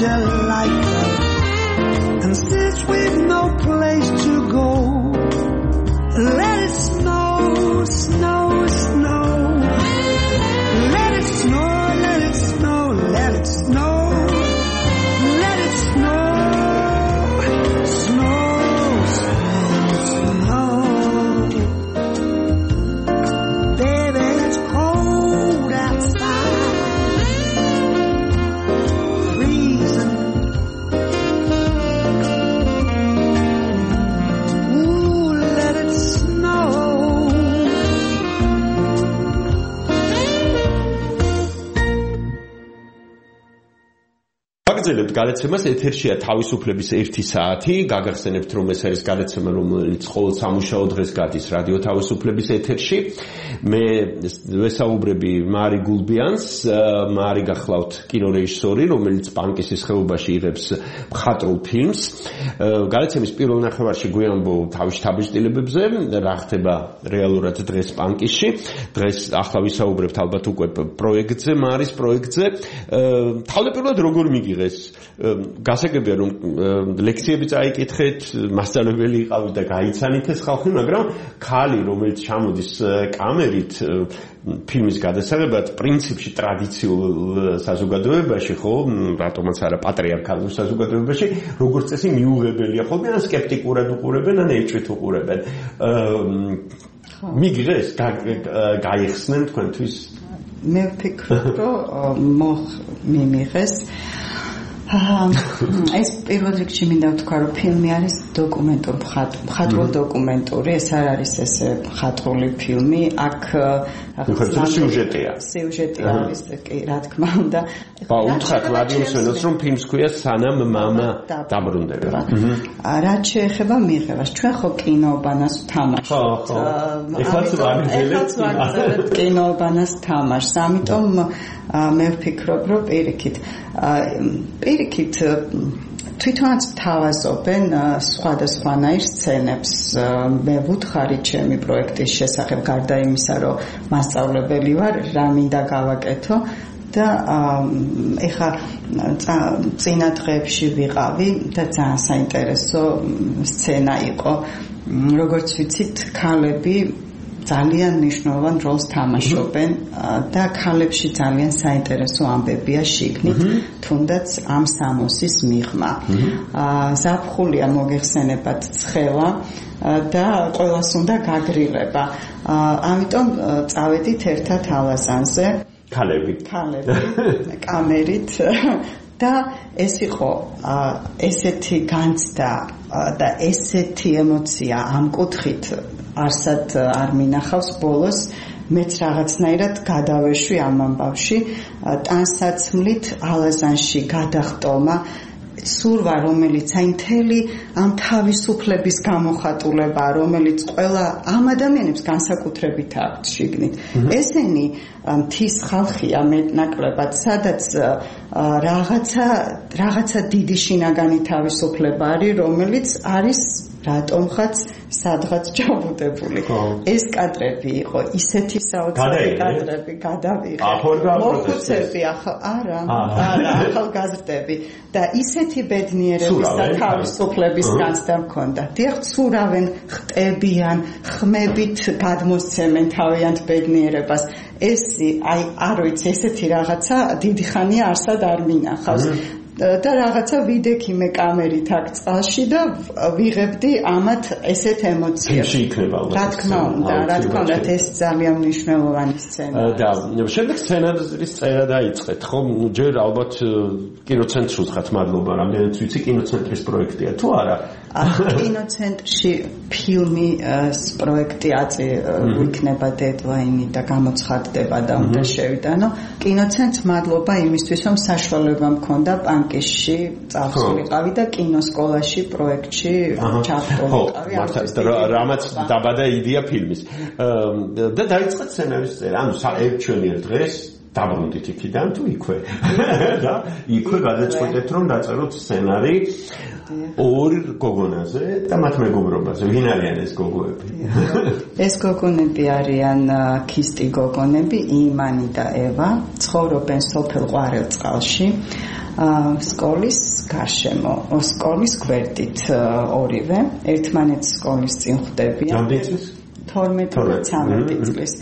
delightful. And since we've no place to go, let it snow, snow, snow. Let it snow, let it snow, let it snow. Let it snow, snow, snow, snow. Baby, it's cold outside, freezing. Ooh, let it snow. გაგრძელებთ გადაცემას, ეთერშია თავისუფლების ერთი საათი. გაგახსენებთ, რომ ეს არის გადაცემა, რომელიც ყოველ სამუშაო დღეს გადის რადიო თავისუფლების ეთერში. მე ვესაუბრები მარი გულბიანს. მარი გახლავთ კინორეჟისორი, რომელიც პანკისის ხეობაში იღებს მხატვრულ ფილმს. გადაცემის პირველ ნახევარში გვიანბო თავის დაბეჭდილებებზე, რა ხდება რეალურად დღეს პანკისში. დღეს ახლა ვისაუბრებთ ალბათ უკვე პროექტზე, მარის პროექტზე. თავდაპირველად როგორ მიიღეს? გასაგებია, რომ ლექციები წაიკითხეთ, მასწავლებელი იყავით და გაიცანით ეს ხალხი, მაგრამ ქალი, რომელიც ჩამოდის კამერით ფილმის გადასაღებად, პრინციპში ტრადიციულ საზოგადოებაში, ხო, რატომაც არა პატრიარქალურ საზოგადოებაში, როგორც წესი მიუღებელია ხოლმე, ან სკეპტიკურად უყურებენ, ან ეჭვით უყურებენ. მიიღეს, გაიხსნენ თქვენთვის? მე ვფიქრობ, რომ მოხ მიმიღეს. ეს პირველ რიგში მინდა ვთქვა, რომ ფილმი არის დოკუმენტური, მხატვრულ დოკუმენტური, ეს არ არის ესე მხატვრული ფილმი, აქ სიუჟეტია. სიუჟეტი არის, კი, რა თქმა უნდა. ბა უთხრათ რადიოს ვენას, რომ ფილმს ქვია სანამ მამა დაბრუნდება. რაც შეეხება მიღებას, ჩვენ ხო კინოუბანას ვთამაშობთ. ხო, ხო. ეხლაც ვაგრძელებთ კინოუბანას თამაშს, ამიტომ მე ვფიქრობ, რომ პირიქით პირიქით თვითონაც თავაზობენ სხვადასხვანაირ სცენებს. მე ვუთხარი ჩემი პროექტის შესახებ, გარდა იმისა, რომ მასწავლებელი ვარ, რა მინდა გავაკეთო და ეხა წინა დღეებში ვიყავი და ძალიან საინტერესო სცენა იყო. როგორც ვიცით, ქალები ძალიან მნიშვნელოვან როლს თამაშობენ და ქალებში ძალიან საინტერესო ამბებია შიგნით, თუნდაც ამ სამოსის მიღმა. ზაფხულია მოგეხსენებათ ცხელა და ყველას უნდა გაგრილება. ამიტომ წავედით ერთად ალაზანზე. ქალები. ქალები, კამერით და ეს იყო ესეთი განცდა და ესეთი ემოცია ამ კუთხით არსად არ მინახავს ბოლოს. მეც რაღაცნაირად გადავეშვი ამ ამბავში, ტანსაცმლით ალაზანში გადახტომა ცურვა, რომელიც აი მთელი ამ თავისუფლების გამოხატულება, რომელიც ყველა ამ ადამიანებს განსაკუთრებით აქვს შიგნით. ესენი მთის ხალხია მეტნაკლებად, სადაც რაღაცა რაღაცა დიდი შინაგანი თავისუფლება არის, რომელიც არის რატომღაც სადღაც ჯაბუდებული. ეს კადრები იყო ისეთი საოცარი კადრები, გადავიღე. მოხუცები ახალ არა, არა, ახალგაზრდები და ისეთი ბედნიერების და თავისუფლების განცდა მქონდა. დიახ, ცურავენ, ხტებიან, ხმებით გადმოსცემენ თავიანთ ბედნიერებას. ეს აი არ ვიცი, ესეთი რაღაცა დიდი ხანია არსად არ მინახავს. და რაღაცა ვიდექი მე კამერით აქ წყალში და ვიღებდი ამათ ესეთ ემოციებს. რა თქმა უნდა, რა თქმა უნდა, ეს ძალიან მნიშვნელოვანი სცენაა. და შემდეგ სცენარის წერა დაიწყეთ, ხო? ჯერ ალბათ კინოცენტრს ვუთხართ მადლობა, რამდენიც ვიცი კინოცენტრის პროექტია თუ არა? კინოცენტრში ფილმის პროექტი აწი იქნება დედლაინი და გამოცხადდება და უნდა შევიტანო. კინოცენტრს მადლობა იმისთვის, რომ საშუალება მქონდა პანკისში წავსულიყავი და კინოსკოლაში პროექტში ჩავსულიყავი. რამაც დაბადა იდეა ფილმის. და დაიწყეთ სცენარის წერა. ანუ საერთოდ დღეს დაბრუნდით იქიდან თუ იქვე. და იქვე გადაწყვეტეთ, რომ დაწეროთ სცენარი ორ გოგონაზე და მათ მეგობრობაზე. ვინ არიან ეს გოგოები? ეს გოგონები არიან ქისტი გოგონები, იმანი და ევა, ცხოვრობენ სოფელ ყვარელწყალში. სკოლის გარშემო, სკოლის გვერდით ორივე, ერთმანეთს სკოლის წინ ხვდებიან. რამდენი წლის? თორმეტი და ცხრამეტი წლის.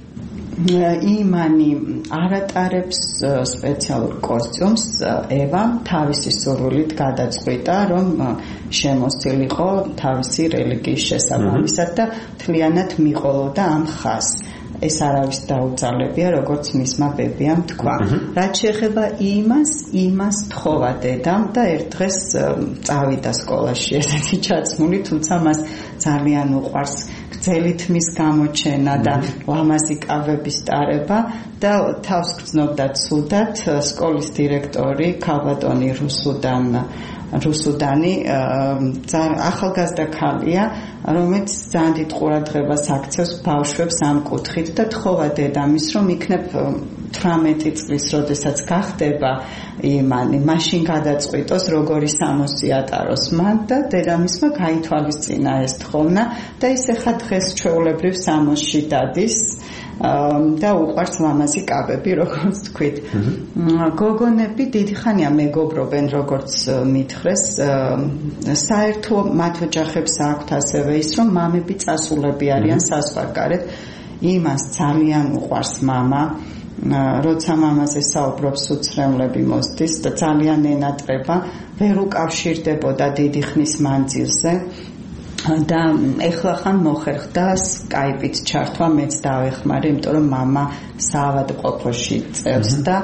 იმანი არატარებს სპეციალურ კოსტიუმს, ევა თავისი სურვილით გადაწყვიტა, რომ შემოსილიყო თავისი რელიგიის შესაბამისად და მთლიანად მიყოლოდა ამ ხაზს. ეს არავის დაუძალებია, როგორც მისმა ბებიამ თქვა. რაც შეეხება იმას, იმას თხოვა დედამ და ერთ დღეს წავიდა სკოლაში ესეთი ჩაცმული, თუმცა მას ძალიან უყვარს გრძელი თმის გამოჩენა და ლამაზი კავების ტარება და თავს გრძნობდა ცუდად სკოლის დირექტორი ქალბატონი რუსუდან რუსუდანი ახალგაზრდა ქალია, რომელიც ძალიან დიდ ყურადღებას აქცევს ბავშვებს ამ კუთხით და თხოვა დედამისს, რომ იქნებ თვრამეტი წლის, როდესაც გახდება იმანი, მაშინ გადაწყვიტოს, როგორი სამოსი ატაროს მან და დედამისმა გაითვალისწინა ეს თხოვნა და ის ახლა დღეს ჩვეულებრივ სამოსში დადის და უყვარს ლამაზი კაბები, როგორც თქვით. გოგონები დიდი ხანია მეგობრობენ, როგორც მითხრეს, საერთო მათ ოჯახებს აქვთ ასევე ის, რომ მამები წასულები არიან საზღვარგარეთ. იმას ძალიან უყვარს მამა, როცა მამაზე საუბრობს უცრემლები მოსდის და ძალიან ენატრება, ვერ უკავშირდებოდა დიდი ხნის მანძილზე. და ეხლა ხან მოხერხდა Skype-ით ჩართვა, მეც დავეხმარე, იმიტომ რომ მამა საავადმყოფოში წევს და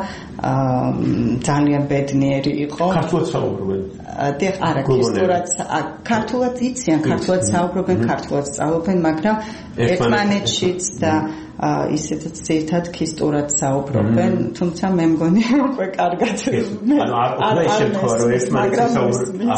ძალიან ბედნიერი იყო. ქართულად საუბრობენ? დიახ, არა, ქრისტურად, ქართულად იციან, ქართულად საუბრობენ, ქართულად სწავლობენ, მაგრამ ერთმანეთშიც და ისედაც ერთად ქრისტურად საუბრობენ, თუმცა მე მგონი უკვე კარგად. ანუ არ შეთხვა რომ ერთმანეთს საუბრობენ.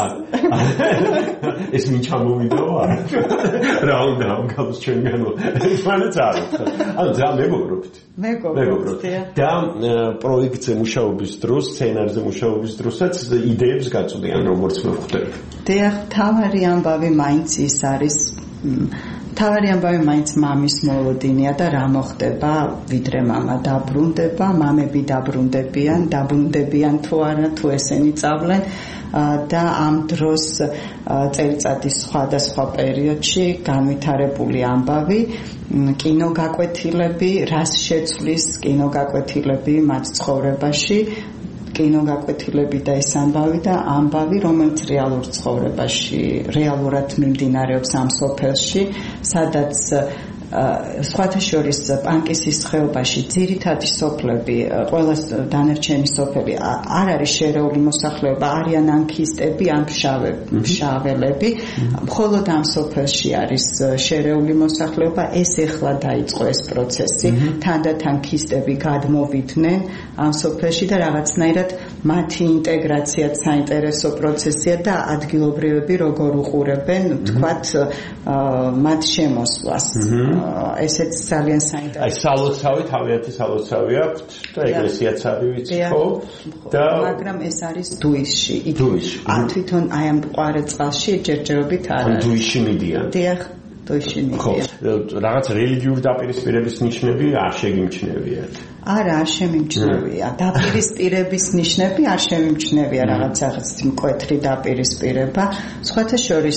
ეს მიჩამოვიდა ვარ. რა უნდა ამ გავს ჩვენგანო ერთმანეთს არ ვთქვა. ანუ ძალიან მეგობრობთ. მეგობრობთ. და პროექტზე მუშაობის დროს, სცენარზე მუშაობის დროსაც იდეებს გაწვდიან, როგორც მე ვხვდები. დიახ, თავარი ამბავი მაინც ის არის. თავარი ამბავი მაინც მამის მოლოდინია და რა მოხდება, ვიდრე მამა დაბრუნდება, მამები დაბრუნდებიან, დაბრუნდებიან თუ არა, თუ ესენი წავლენ და ამ დროს წელიწადის სხვადასხვა პერიოდში განვითარებული ამბავი, კინოგაკვეთილები, რას შეცვლის კინოგაკვეთილები მათ ცხოვრებაში, კინოგაკვეთილები და ეს ამბავი და ამბავი, რომელიც რეალურ ცხოვრებაში, რეალურად მიმდინარეობს ამ სოფელში, სადაც სხვათა შორის პანკისის ხეობაში ძირითადი სოფლები, ყველა დანარჩენი სოფელი არ არის შერეული მოსახლეობა, არიან ან ქისტები, ან მშაველები, მხოლოდ ამ სოფელში არის შერეული მოსახლეობა. ეს ეხლა დაიწყო ეს პროცესი, თანდათან ქისტები გადმოვიდნენ ამ სოფელში და რაღაცნაირად მათი ინტეგრაციაც საინტერესო პროცესია და ადგილობრივები როგორ უყურებენ, თქვათ, მათ შემოსვლას. ესეც ძალიან საინტერესო. აი სალოცავი, თავიანთი სალოცავი აქვთ და ეკლესიაც არის ვიცი, ხო? და მაგრამ ეს არის დუისში. დუისში. თვითონ აი ამ ყვარეწყალში ჯერჯერობით არის. დუისში მიდიან. დიახ, დუისში მიდიან. ხო, რაღაც რელიგიური დაპირისპირების ნიშნები არ შეგიმჩნევიათ? არა, არ შემიმჩნევია. დაპირისპირების ნიშნები არ შემიმჩნევია, რაღაც რაღაც მკვეთრი დაპირისპირება. სხვათა შორის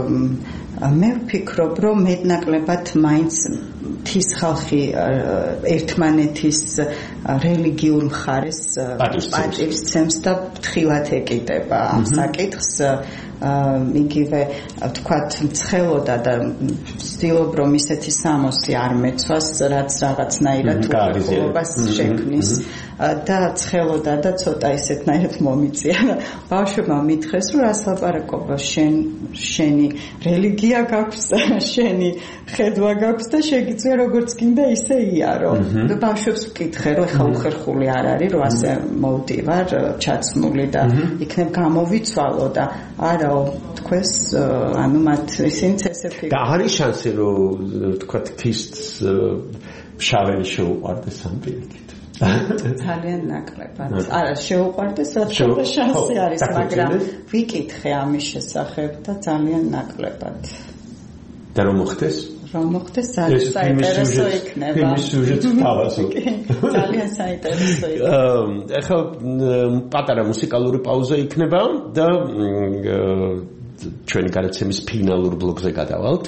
მე ვფიქრობ, რომ მეტნაკლებად მაინც მთის ხალხი ერთმანეთის რელიგიურ მხარეს პატივს ცემს და ფრთხილად ეკიდება ამ საკითხს. იგივე ვთქვათ, მცხელოდა და ვცდილობ, რომ ისეთი სამოსი არ მეცვას, რაც რაღაცნაირად უყურებას შექმნის და ცხელოდა და ცოტა ისეთნაირად მომიწია. ბავშვებმა მითხრეს, რომ რას ლაპარაკობ, შენ შენი რელიგია გაქვს, შენი ხედვა გაქვს და შეგიძლია როგორც გინდა ისე იარო. და ბავშვებს ვკითხე, რომ ეხა უხერხული არ არის, რომ ასე მოვდივარ ჩაცმული და იქნებ გამოვიცვალო და არა თქვენს ანუ მათ ისინიც ესე ფიქრობენ. და არის შანსი, რომ თქვათ ქისტს შაველი შეუყვარდეს ამ პირიქით. ძალიან ნაკლებად. არა, შეუყვარდეს, რა შანსი არის, მაგრამ ვიკითხე ამის შესახებ და ძალიან ნაკლებად. და რომ მოხდეს? რომ მოხდეს ძალიან საინტერესო იქნება. ფილმის სიუჟეტი თავაზო. ძალიან საინტერესო იქნება. ახლა პატარა მუსიკალური პაუზა იქნება და ჩვენი გადაცემის ფინალურ ბლოკზე გადავალთ.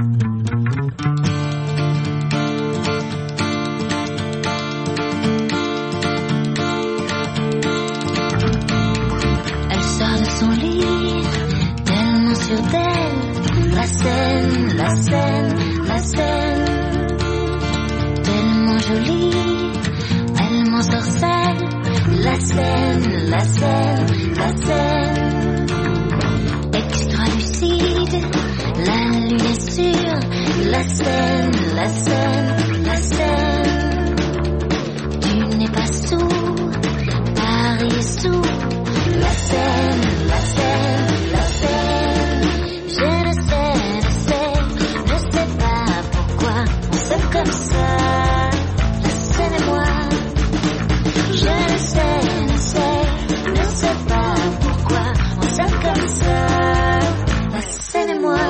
La scène, la scène, la scène, tellement jolie, elle m'ensorcelle. La scène, la scène, la scène, extra lucide, la lune est sûre. La scène, la scène, la scène, tu n'es pas sourd, Paris est sourd. La scène, la scène, la scène, je ne sais, ne sais, ne sais pas pourquoi on s'aime comme ça. La scène et moi, je ne sais, ne sais, ne sais pas pourquoi on s'aime comme ça. La scène et moi.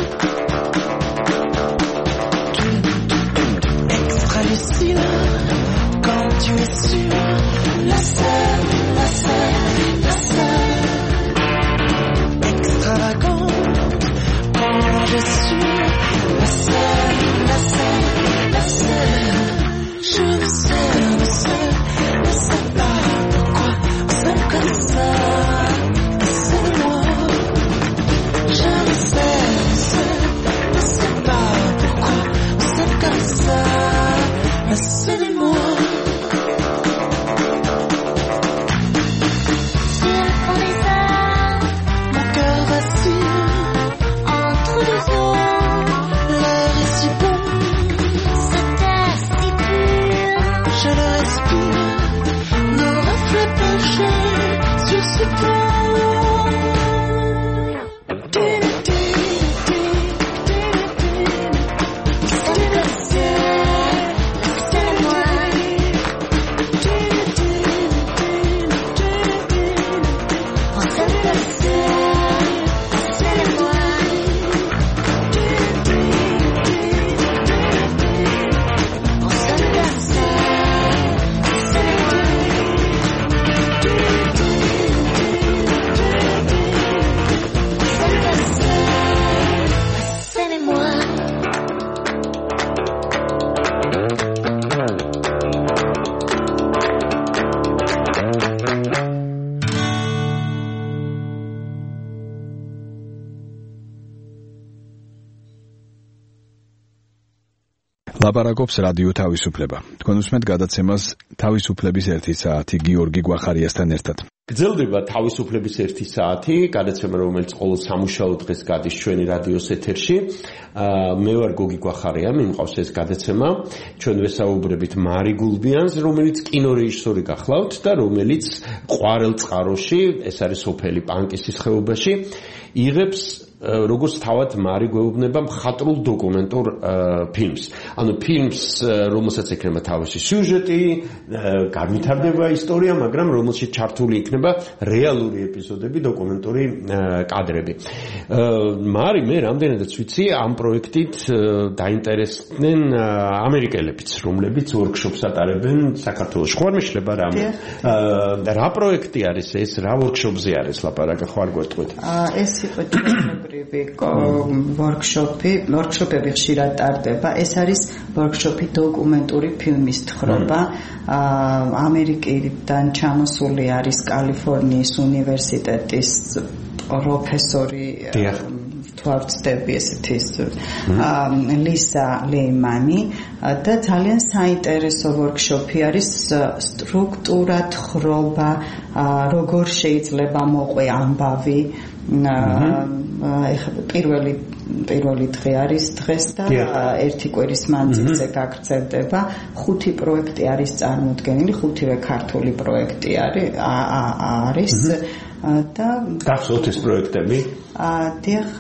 Extra lucide, quand tu es sûr. La scène, la scène, la scène, extravagante, quand je suis. La scène, la scène, la scène, je ne sais, ne sais, ne sais pas pourquoi on s'aime comme ça. La scène et moi, je ne sais, ne sais, ne sais pas pourquoi on s'aime comme ça. La scène et moi. ლაპარაკობს რადიო თავისუფლება. თქვენ უსმენთ გადაცემას თავისუფლების ერთი საათი გიორგი გვახარიასთან ერთად. გრძელდება თავისუფლების ერთი საათი, გადაცემა რომელიც ყოველ სამუშაო დღეს გადის ჩვენი რადიოს ეთერში. მე ვარ გოგი გვახარია, მიმყავს ეს გადაცემა. ჩვენ ვესაუბრებით მარი გულბიანს, რომელიც კინორეჟისორი გახლავთ და რომელიც ყვარელ წყაროში, ეს არის სოფელი პანკისის ხეობაში, იღებს როგორც თავად მარი გვეუბნება მხატვრულ დოკუმენტურ ფილმს. ანუ ფილმს, რომელსაც ექნება თავისი სიუჟეტი, განვითარდება ისტორია, მაგრამ რომელშიც ჩართული იქნება რეალური ეპიზოდები, დოკუმენტური კადრები. მარი მე რამდენადაც ვიცი, ამ პროექტით დაინტერესდნენ ამერიკელებიც, რომლებიც ვორქშოპს ატარებენ საქართველოში. ხო არ მეშლება რა? რა პროექტი არის ეს? რა ვორქშოპზე არის ლაპარაკი? ხო არ გვეტყვით? ეს იყო ვორქშოპი, ვორქშოპები ხშირად ტარდება. ეს არის ვორქშოპი დოკუმენტური ფილმის თხრობა. ამერიკიდან ჩამოსული არის კალიფორნიის უნივერსიტეტის პროფესორი თვარწდები ესეთი ლისა ლეიმანი და ძალიან საინტერესო ვორქშოპი არის სტრუქტურა თხრობა, როგორ შეიძლება მოყვე ამბავი. ეხლა პირველი პირველი დღე არის დღეს და ერთი კვირის მანძილზე გაგრძელდება. ხუთი პროექტი არის წარმოდგენილი, ხუთივე ქართული პროექტი არის არის და გახსოვთ ეს პროექტები? დიახ,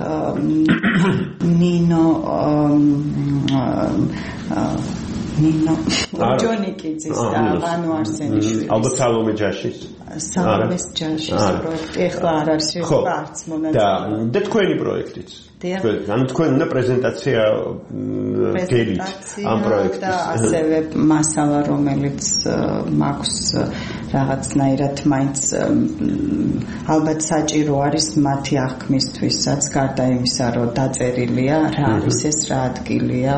ნინო ნინო ჯონიკიძის და ვანო არსენიშვილის. ალბათ სალომე ჯაშის. სალომეს ჯაშის პროექტი ეხლა არ არის არც მონაწილე. და და თქვენი პროექტიც. ანუ თქვენ უნდა პრეზენტაცია გელით ამ პროექტის. და ასევე მასალა რომელიც მაქვს რაღაცნაირად მაინც ალბათ საჭირო არის მათი აღქმისთვისაც გარდა იმისა რომ დაწერილია რა არის ეს რა ადგილია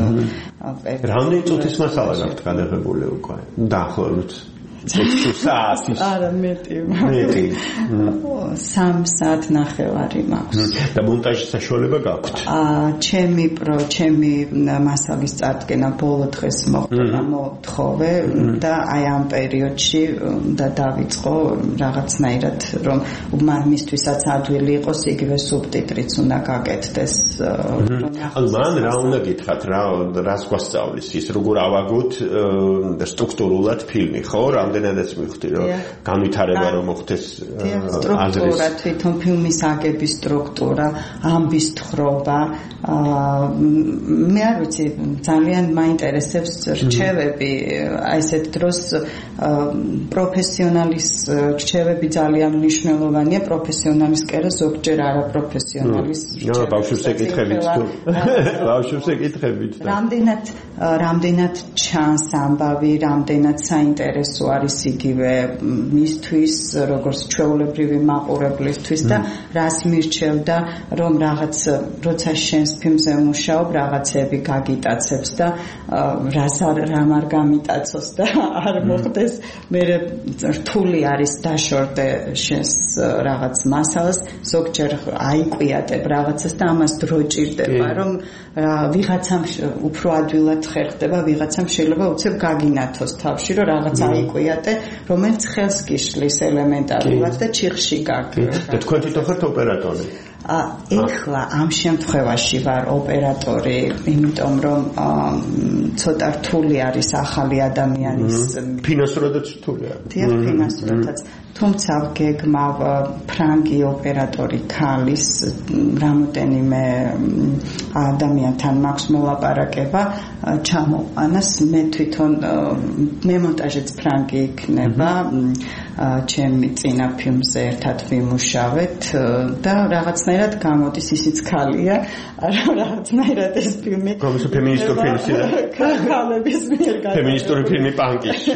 რამდენი წუთის მასალა გაქვთ გადაღებული უკვე დაახლოებით საათის არა მეტი მეტი სამ საათ ნახევარი მაქვს და მონტაჟის საშუალება გაქვთ აა ჩემი პრო ჩემი მასალის წარდგენა ბოლო დღეს მოხდა მოთხოვე და აი ამ პერიოდში და დავიწყო რაღაცნაირად რომ მისთვის ადვილი იყოს იგივე სუბტიტრიც უნდა გაკეთდეს ანუ მან რა უნდა გითხრათ რა რას გვასწავლის ის როგორ ავაგოთ სტრუქტურულად ფილმი ხო რამდენადაც მივხვდი რომ განვითარება რომ მოხდეს სტრუქტურა თვითონ ფილმის აგების სტრუქტურა ამბის თხრობა მე არ ვიცი ძალიან მაინტერესებს რჩევები აი ესეთ დროს პროფესიონალის რჩევები ძალიან მნიშვნელოვანია პროფესიონალის კერა ზოგჯერ არა პროფესიონალის რა ბავშვებს ეკითხებით თუ ბავშვებს ეკითხებით რამდენად რამდენად ჩანს ამბავი რამდენად საინტერესო არის იგივე მისთვის როგორც ჩვეულებრივი მაყურებლისთვის და რას მირჩევდა რომ რაღაც როცა შენს ფილმზე მუშაობ რაღაცები გაგიტაცებს და რას რამ არ გამიტაცოს და არ მოხდეს მე რთული არის დაშორდე შენს რაღაც მასალას ზოგჯერ აიყვიატებ რაღაცას და ამას დრო ჭირდება რომ ვიღაცამ უფრო ადვილად ხერხდება ვიღაცამ შეიძლება უცებ გაგინათოს თავში რომ რაღაც აიყვიატე რომელიც ხელს გიშლის ელემენტარულად და ჩიხში გაგ და თქვენ თვითონ ხართ ოპერატორი ეხლა ამ შემთხვევაში ვარ ოპერატორი იმიტომ რომ ცოტა რთული არის ახალი ადამიანის ფინანსურადაც რთულია დიახ ფინანსურადაც თუმცა გეგმა ფრანგი ოპერატორი ქალის რამოდენიმე ადამიანთან მაქვს მოლაპარაკება ჩამოყანას მე თვითონ მე მონტაჟიც ფრანგი იქნება ჩემი წინა ფილმზე ერთად ვიმუშავეთ და რაღაცნაირად გამოდის ისიც ქალია რაღაცნაირად ეს ფილმი კომისო ფემინისტური ფილმია ქალების მიერ გაიგო ფემინისტური ფილმი პანკიში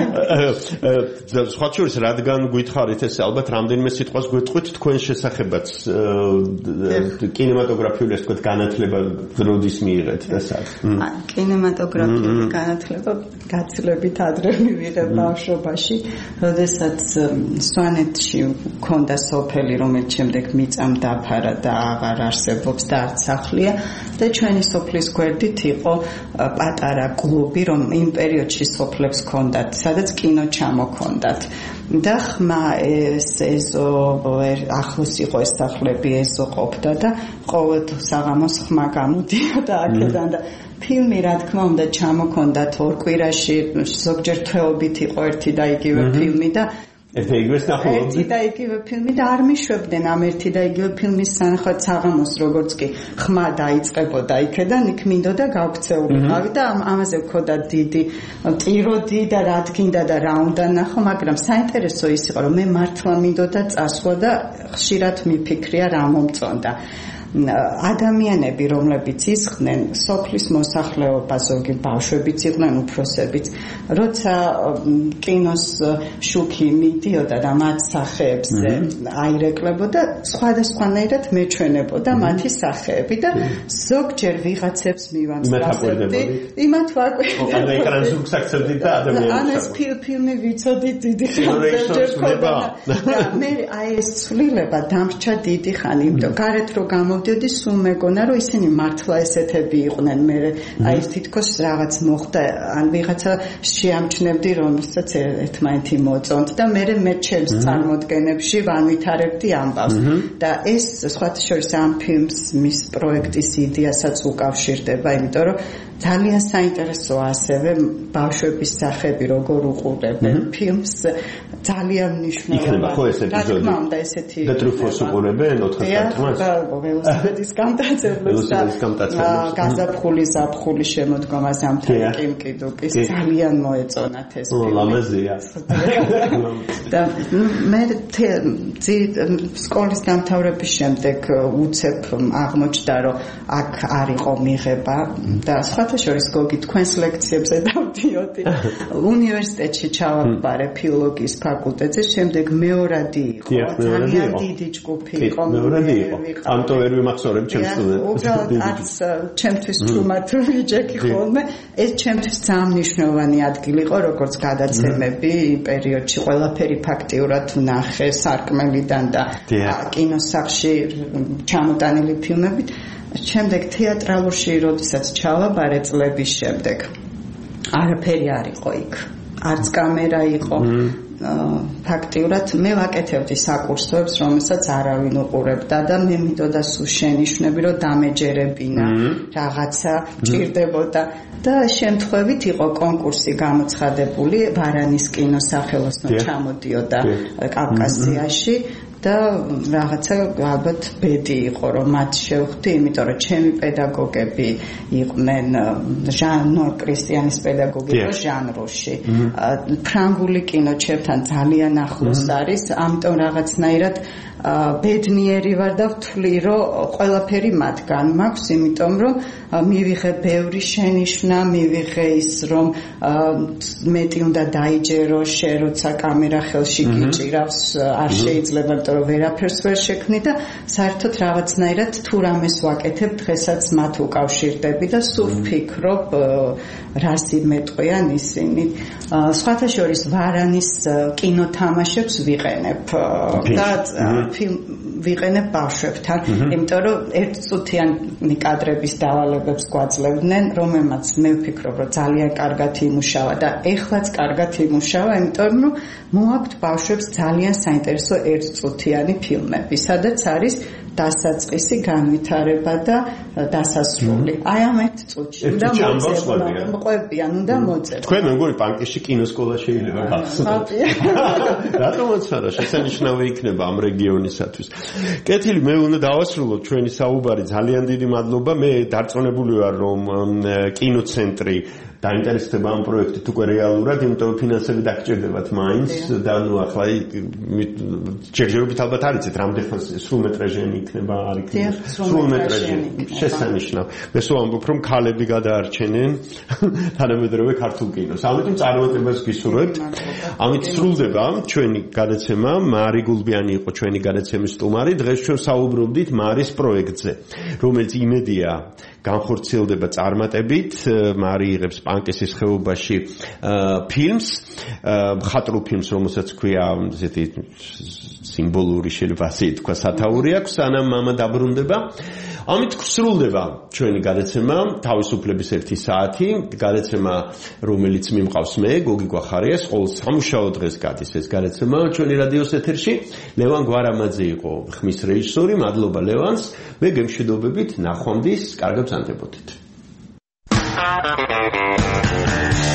სხვა შორის რადგან გითხარით ეს ალბათ რამდენიმე სიტყვას გვეტყვით თქვენ შესახებაც კინემატოგრაფიული ასე ვთქვათ განათლება როდის მიიღეთ და სად კინემატოგრაფიული განათლება გაცილებით ადრე მივიღე ბავშვობაში როდესაც სვანეთში მქონდა სოფელი რომელიც შემდეგ მიწამ დაფარა და აღარ არსებობს და არც სახლია და ჩვენი სოფლის გვერდით იყო პატარა კლუბი რომ იმ პერიოდში სოფლებს ჰქონდათ სადაც კინო ჩამოქონდათ და ხმა ეს ეზო ახლოს იყო ეს სახლები ეზო ყოფდა და ყოველ საღამოს ხმა გამოდიოდა აქედან და ფილმი რა თქმა უნდა ჩამოქონდათ ორ კვირაში ზოგჯერ თვეობით იყო ერთი და იგივე ფილმი და ერთი იგივე ნახულობდი ერთი და იგივე ფილმი და არ მიშვებდნენ ამ ერთი და იგივე ფილმის სანახავად საღამოს როგორც კი ხმა დაიწყებოდა იქედან იქ მინდოდა გავქცეულიყავი და ამაზე ვქონდა დიდი ტიროდი და რა თქინდა და რა უნდა ნახო მაგრამ საინტერესო ის იყო რომ მე მართლა მინდოდა წასვლა და ხშირად მიფიქრია რა მომწონდა ადამიანები რომლებიც ისხდნენ სოფლის მოსახლეობა ზოგი ბავშვებიც იყვნენ უფროსებიც როცა კინოს შუქი მიდიოდა და მათ სახეებზე აირეკლებოდა სხვადასხვანაირად მეჩვენებოდა მათი სახეები და ზოგჯერ ვიღაცებს მივამსწრებდი იმათ ვაკვირდი ანუ ეკრანზე უხსახსებდი და ადამიანებს ან ეს ფილმი ვიცოდი დიდი ხანი მე აი ეს ცვლილება დამრჩა დიდი ხანი იმიტომ გარეთ რო გამო მოვდიოდი სულ მეგონა რომ ისინი მართლა ესეთები იყვნენ მე აი თითქოს რაღაც მოხდა ან ვიღაცა შეამჩნევდი რომელსაც ერთმანეთი მოწონთ და მე მე ჩემს წარმოდგენებში ვანვითარებდი ამბავს და ეს სხვათა შორის ამ ფილმს მის პროექტის იდეასაც უკავშირდება იმიტომ რომ ძალიან საინტერესოა ასევე ბავშვების სახები როგორ უყურებენ ფილმს ძალიან მნიშვნელოვანია. იქნება ხო ეს ეპიზოდი? რა თქმა უნდა ესეთი. და ტრუფოს უყურებენ ოთხმოცდაათს? და ველოსიპედის გამტაცებლებს და გაზაფხული ზაფხული შემოდგომა ზამთარი კიმკიდუკის ძალიან მოეწონათ ეს ფილმი. ლამაზია. და მე სკოლის დამთავრების შემდეგ უცებ აღმოჩნდა რომ აქ არ იყო მიღება და სხვათა შორის გოგი თქვენს ლექციებზე დავდიოდი. უნივერსიტეტში ჩავაბარე ფილოლოგიის ფაკულტეტზე, შემდეგ მეორადი იყო. ძალიან დიდი ჯგუფი იყო. მეორადი იყო. ამიტომ ვერ ვიმახსოვრებ ჩემს სტუდენტებს. არც ჩემთვის თუმად ვიჯექი ხოლმე. ეს ჩემთვის ძალიან მნიშვნელოვანი ადგილი იყო, როგორც გადაცემები იმ პერიოდში ყველაფერი ფაქტიურად ვნახე სარკმელიდან და კინოსახლში ჩამოტანილი ფილმებით. შემდეგ თეატრალურში როდესაც ჩავაბარე წლების შემდეგ არაფერი არ იყო იქ. არც კამერა იყო. ფაქტიურად მე ვაკეთებდი საკურსოებს, რომელსაც არავინ უყურებდა და მე მინდოდა სულ შენიშვნები, რომ დამეჯერებინა, რაღაცა ჭირდებოდა და შემთხვევით იყო კონკურსი გამოცხადებული ვარანის კინოსახელოსნო ჩამოდიოდა კავკასიაში და რაღაცა ალბათ ბედი იყო რომ მათ შევხვდი, იმიტომ რომ ჩემი პედაგოგები იყვნენ ჟანრო კრისტიანის პედაგოგი იყო ჟანროში. ფრანგული კინო ჩემთან ძალიან ახლოს არის, ამიტომ რაღაცნაირად ბედნიერი ვარ და ვთვლი რომ ყველაფერი მათგან მაქვს, იმიტომ რომ მივიღე ბევრი შენიშვნა, მივიღე ის რომ მეტი უნდა დაიჯერო შენ როცა კამერა ხელში გიჭირავს, არ შეიძლება იმიტომ რომ ვერაფერს ვერ შექმნი და საერთოდ რაღაცნაირად თუ რამეს ვაკეთებ დღესაც მათ უკავშირდები და სულ ვფიქრობ რას იმეტყვიან ისინი. სხვათა შორის ვარანის კინოთამაშებს ვიყენებ და ფილმ ვიყენებ ბავშვებთან, იმიტომ რომ ერთწუთიანი კადრების დავალებებს გვაძლევდნენ, რომელმაც მე ვფიქრობ, რომ ძალიან კარგად იმუშავა და ეხლაც კარგად იმუშავა, იმიტომ რომ მოაქვთ ბავშვებს ძალიან საინტერესო ერთწუთიანი ფილმები, სადაც არის დასაწყისი, განვითარება და დასასრული. აი ამ ერთ წუთში უნდა მოყვებიან, უნდა მოწევენ. თქვენ მეგონი პანკიში კინოსკოლა შეიძლება გახსნათ. რატომაც არა, შესანიშნავი იქნება ამ რეგიონისათვის. კეთილი, მე უნდა დავასრულო ჩვენი საუბარი, ძალიან დიდი მადლობა. მე დარწმუნებული ვარ, რომ კინოცენტრი დაინტერესდება ამ პროექტით უკვე რეალურად, იმიტომ რომ ფინანსები დაგჭირდებათ მაინც და ნუ ახლა ჯერჯერობით ალბათ არიცით, რამდენი სრულმეტრაჟიანი იქნება, არ იქნება სრულმეტრაჟიანი. შესანიშნავ. მე სულ ამბობ, რომ ქალები გადაარჩენენ თანამედროვე ქართულ კინოს. ამიტომ წარმატებას გისურვებთ. ამით სრულდება ჩვენი გადაცემა. მარი გულბიანი იყო ჩვენი გადაცემის სტუმარი. დღეს ჩვენ საუბრობდით მარის პროექტზე, რომელიც იმედია განხორციელდება წარმატებით. მარი იღებს პანკესის ხეობაში ფილმს, მხატვრულ ფილმს, რომელსაც ქვია ესეთი სიმბოლური შეიძლება ასე თქვა სათაური აქვს, სანამ მამა დაბრუნდება. ამით სრულდება ჩვენი გადაცემა თავისუფლების ერთი საათი, გადაცემა რომელიც მიმყავს მე, გოგი გვახარიას, ყოველ სამუშაო დღეს გადის ეს გადაცემა ჩვენი რადიოს ეთერში. ლევან გვარამაძე იყო ხმის რეჟისორი, მადლობა ლევანს. მე გემშვიდობებით, ნახვამდის, კარგად ბრძანდებოდეთ.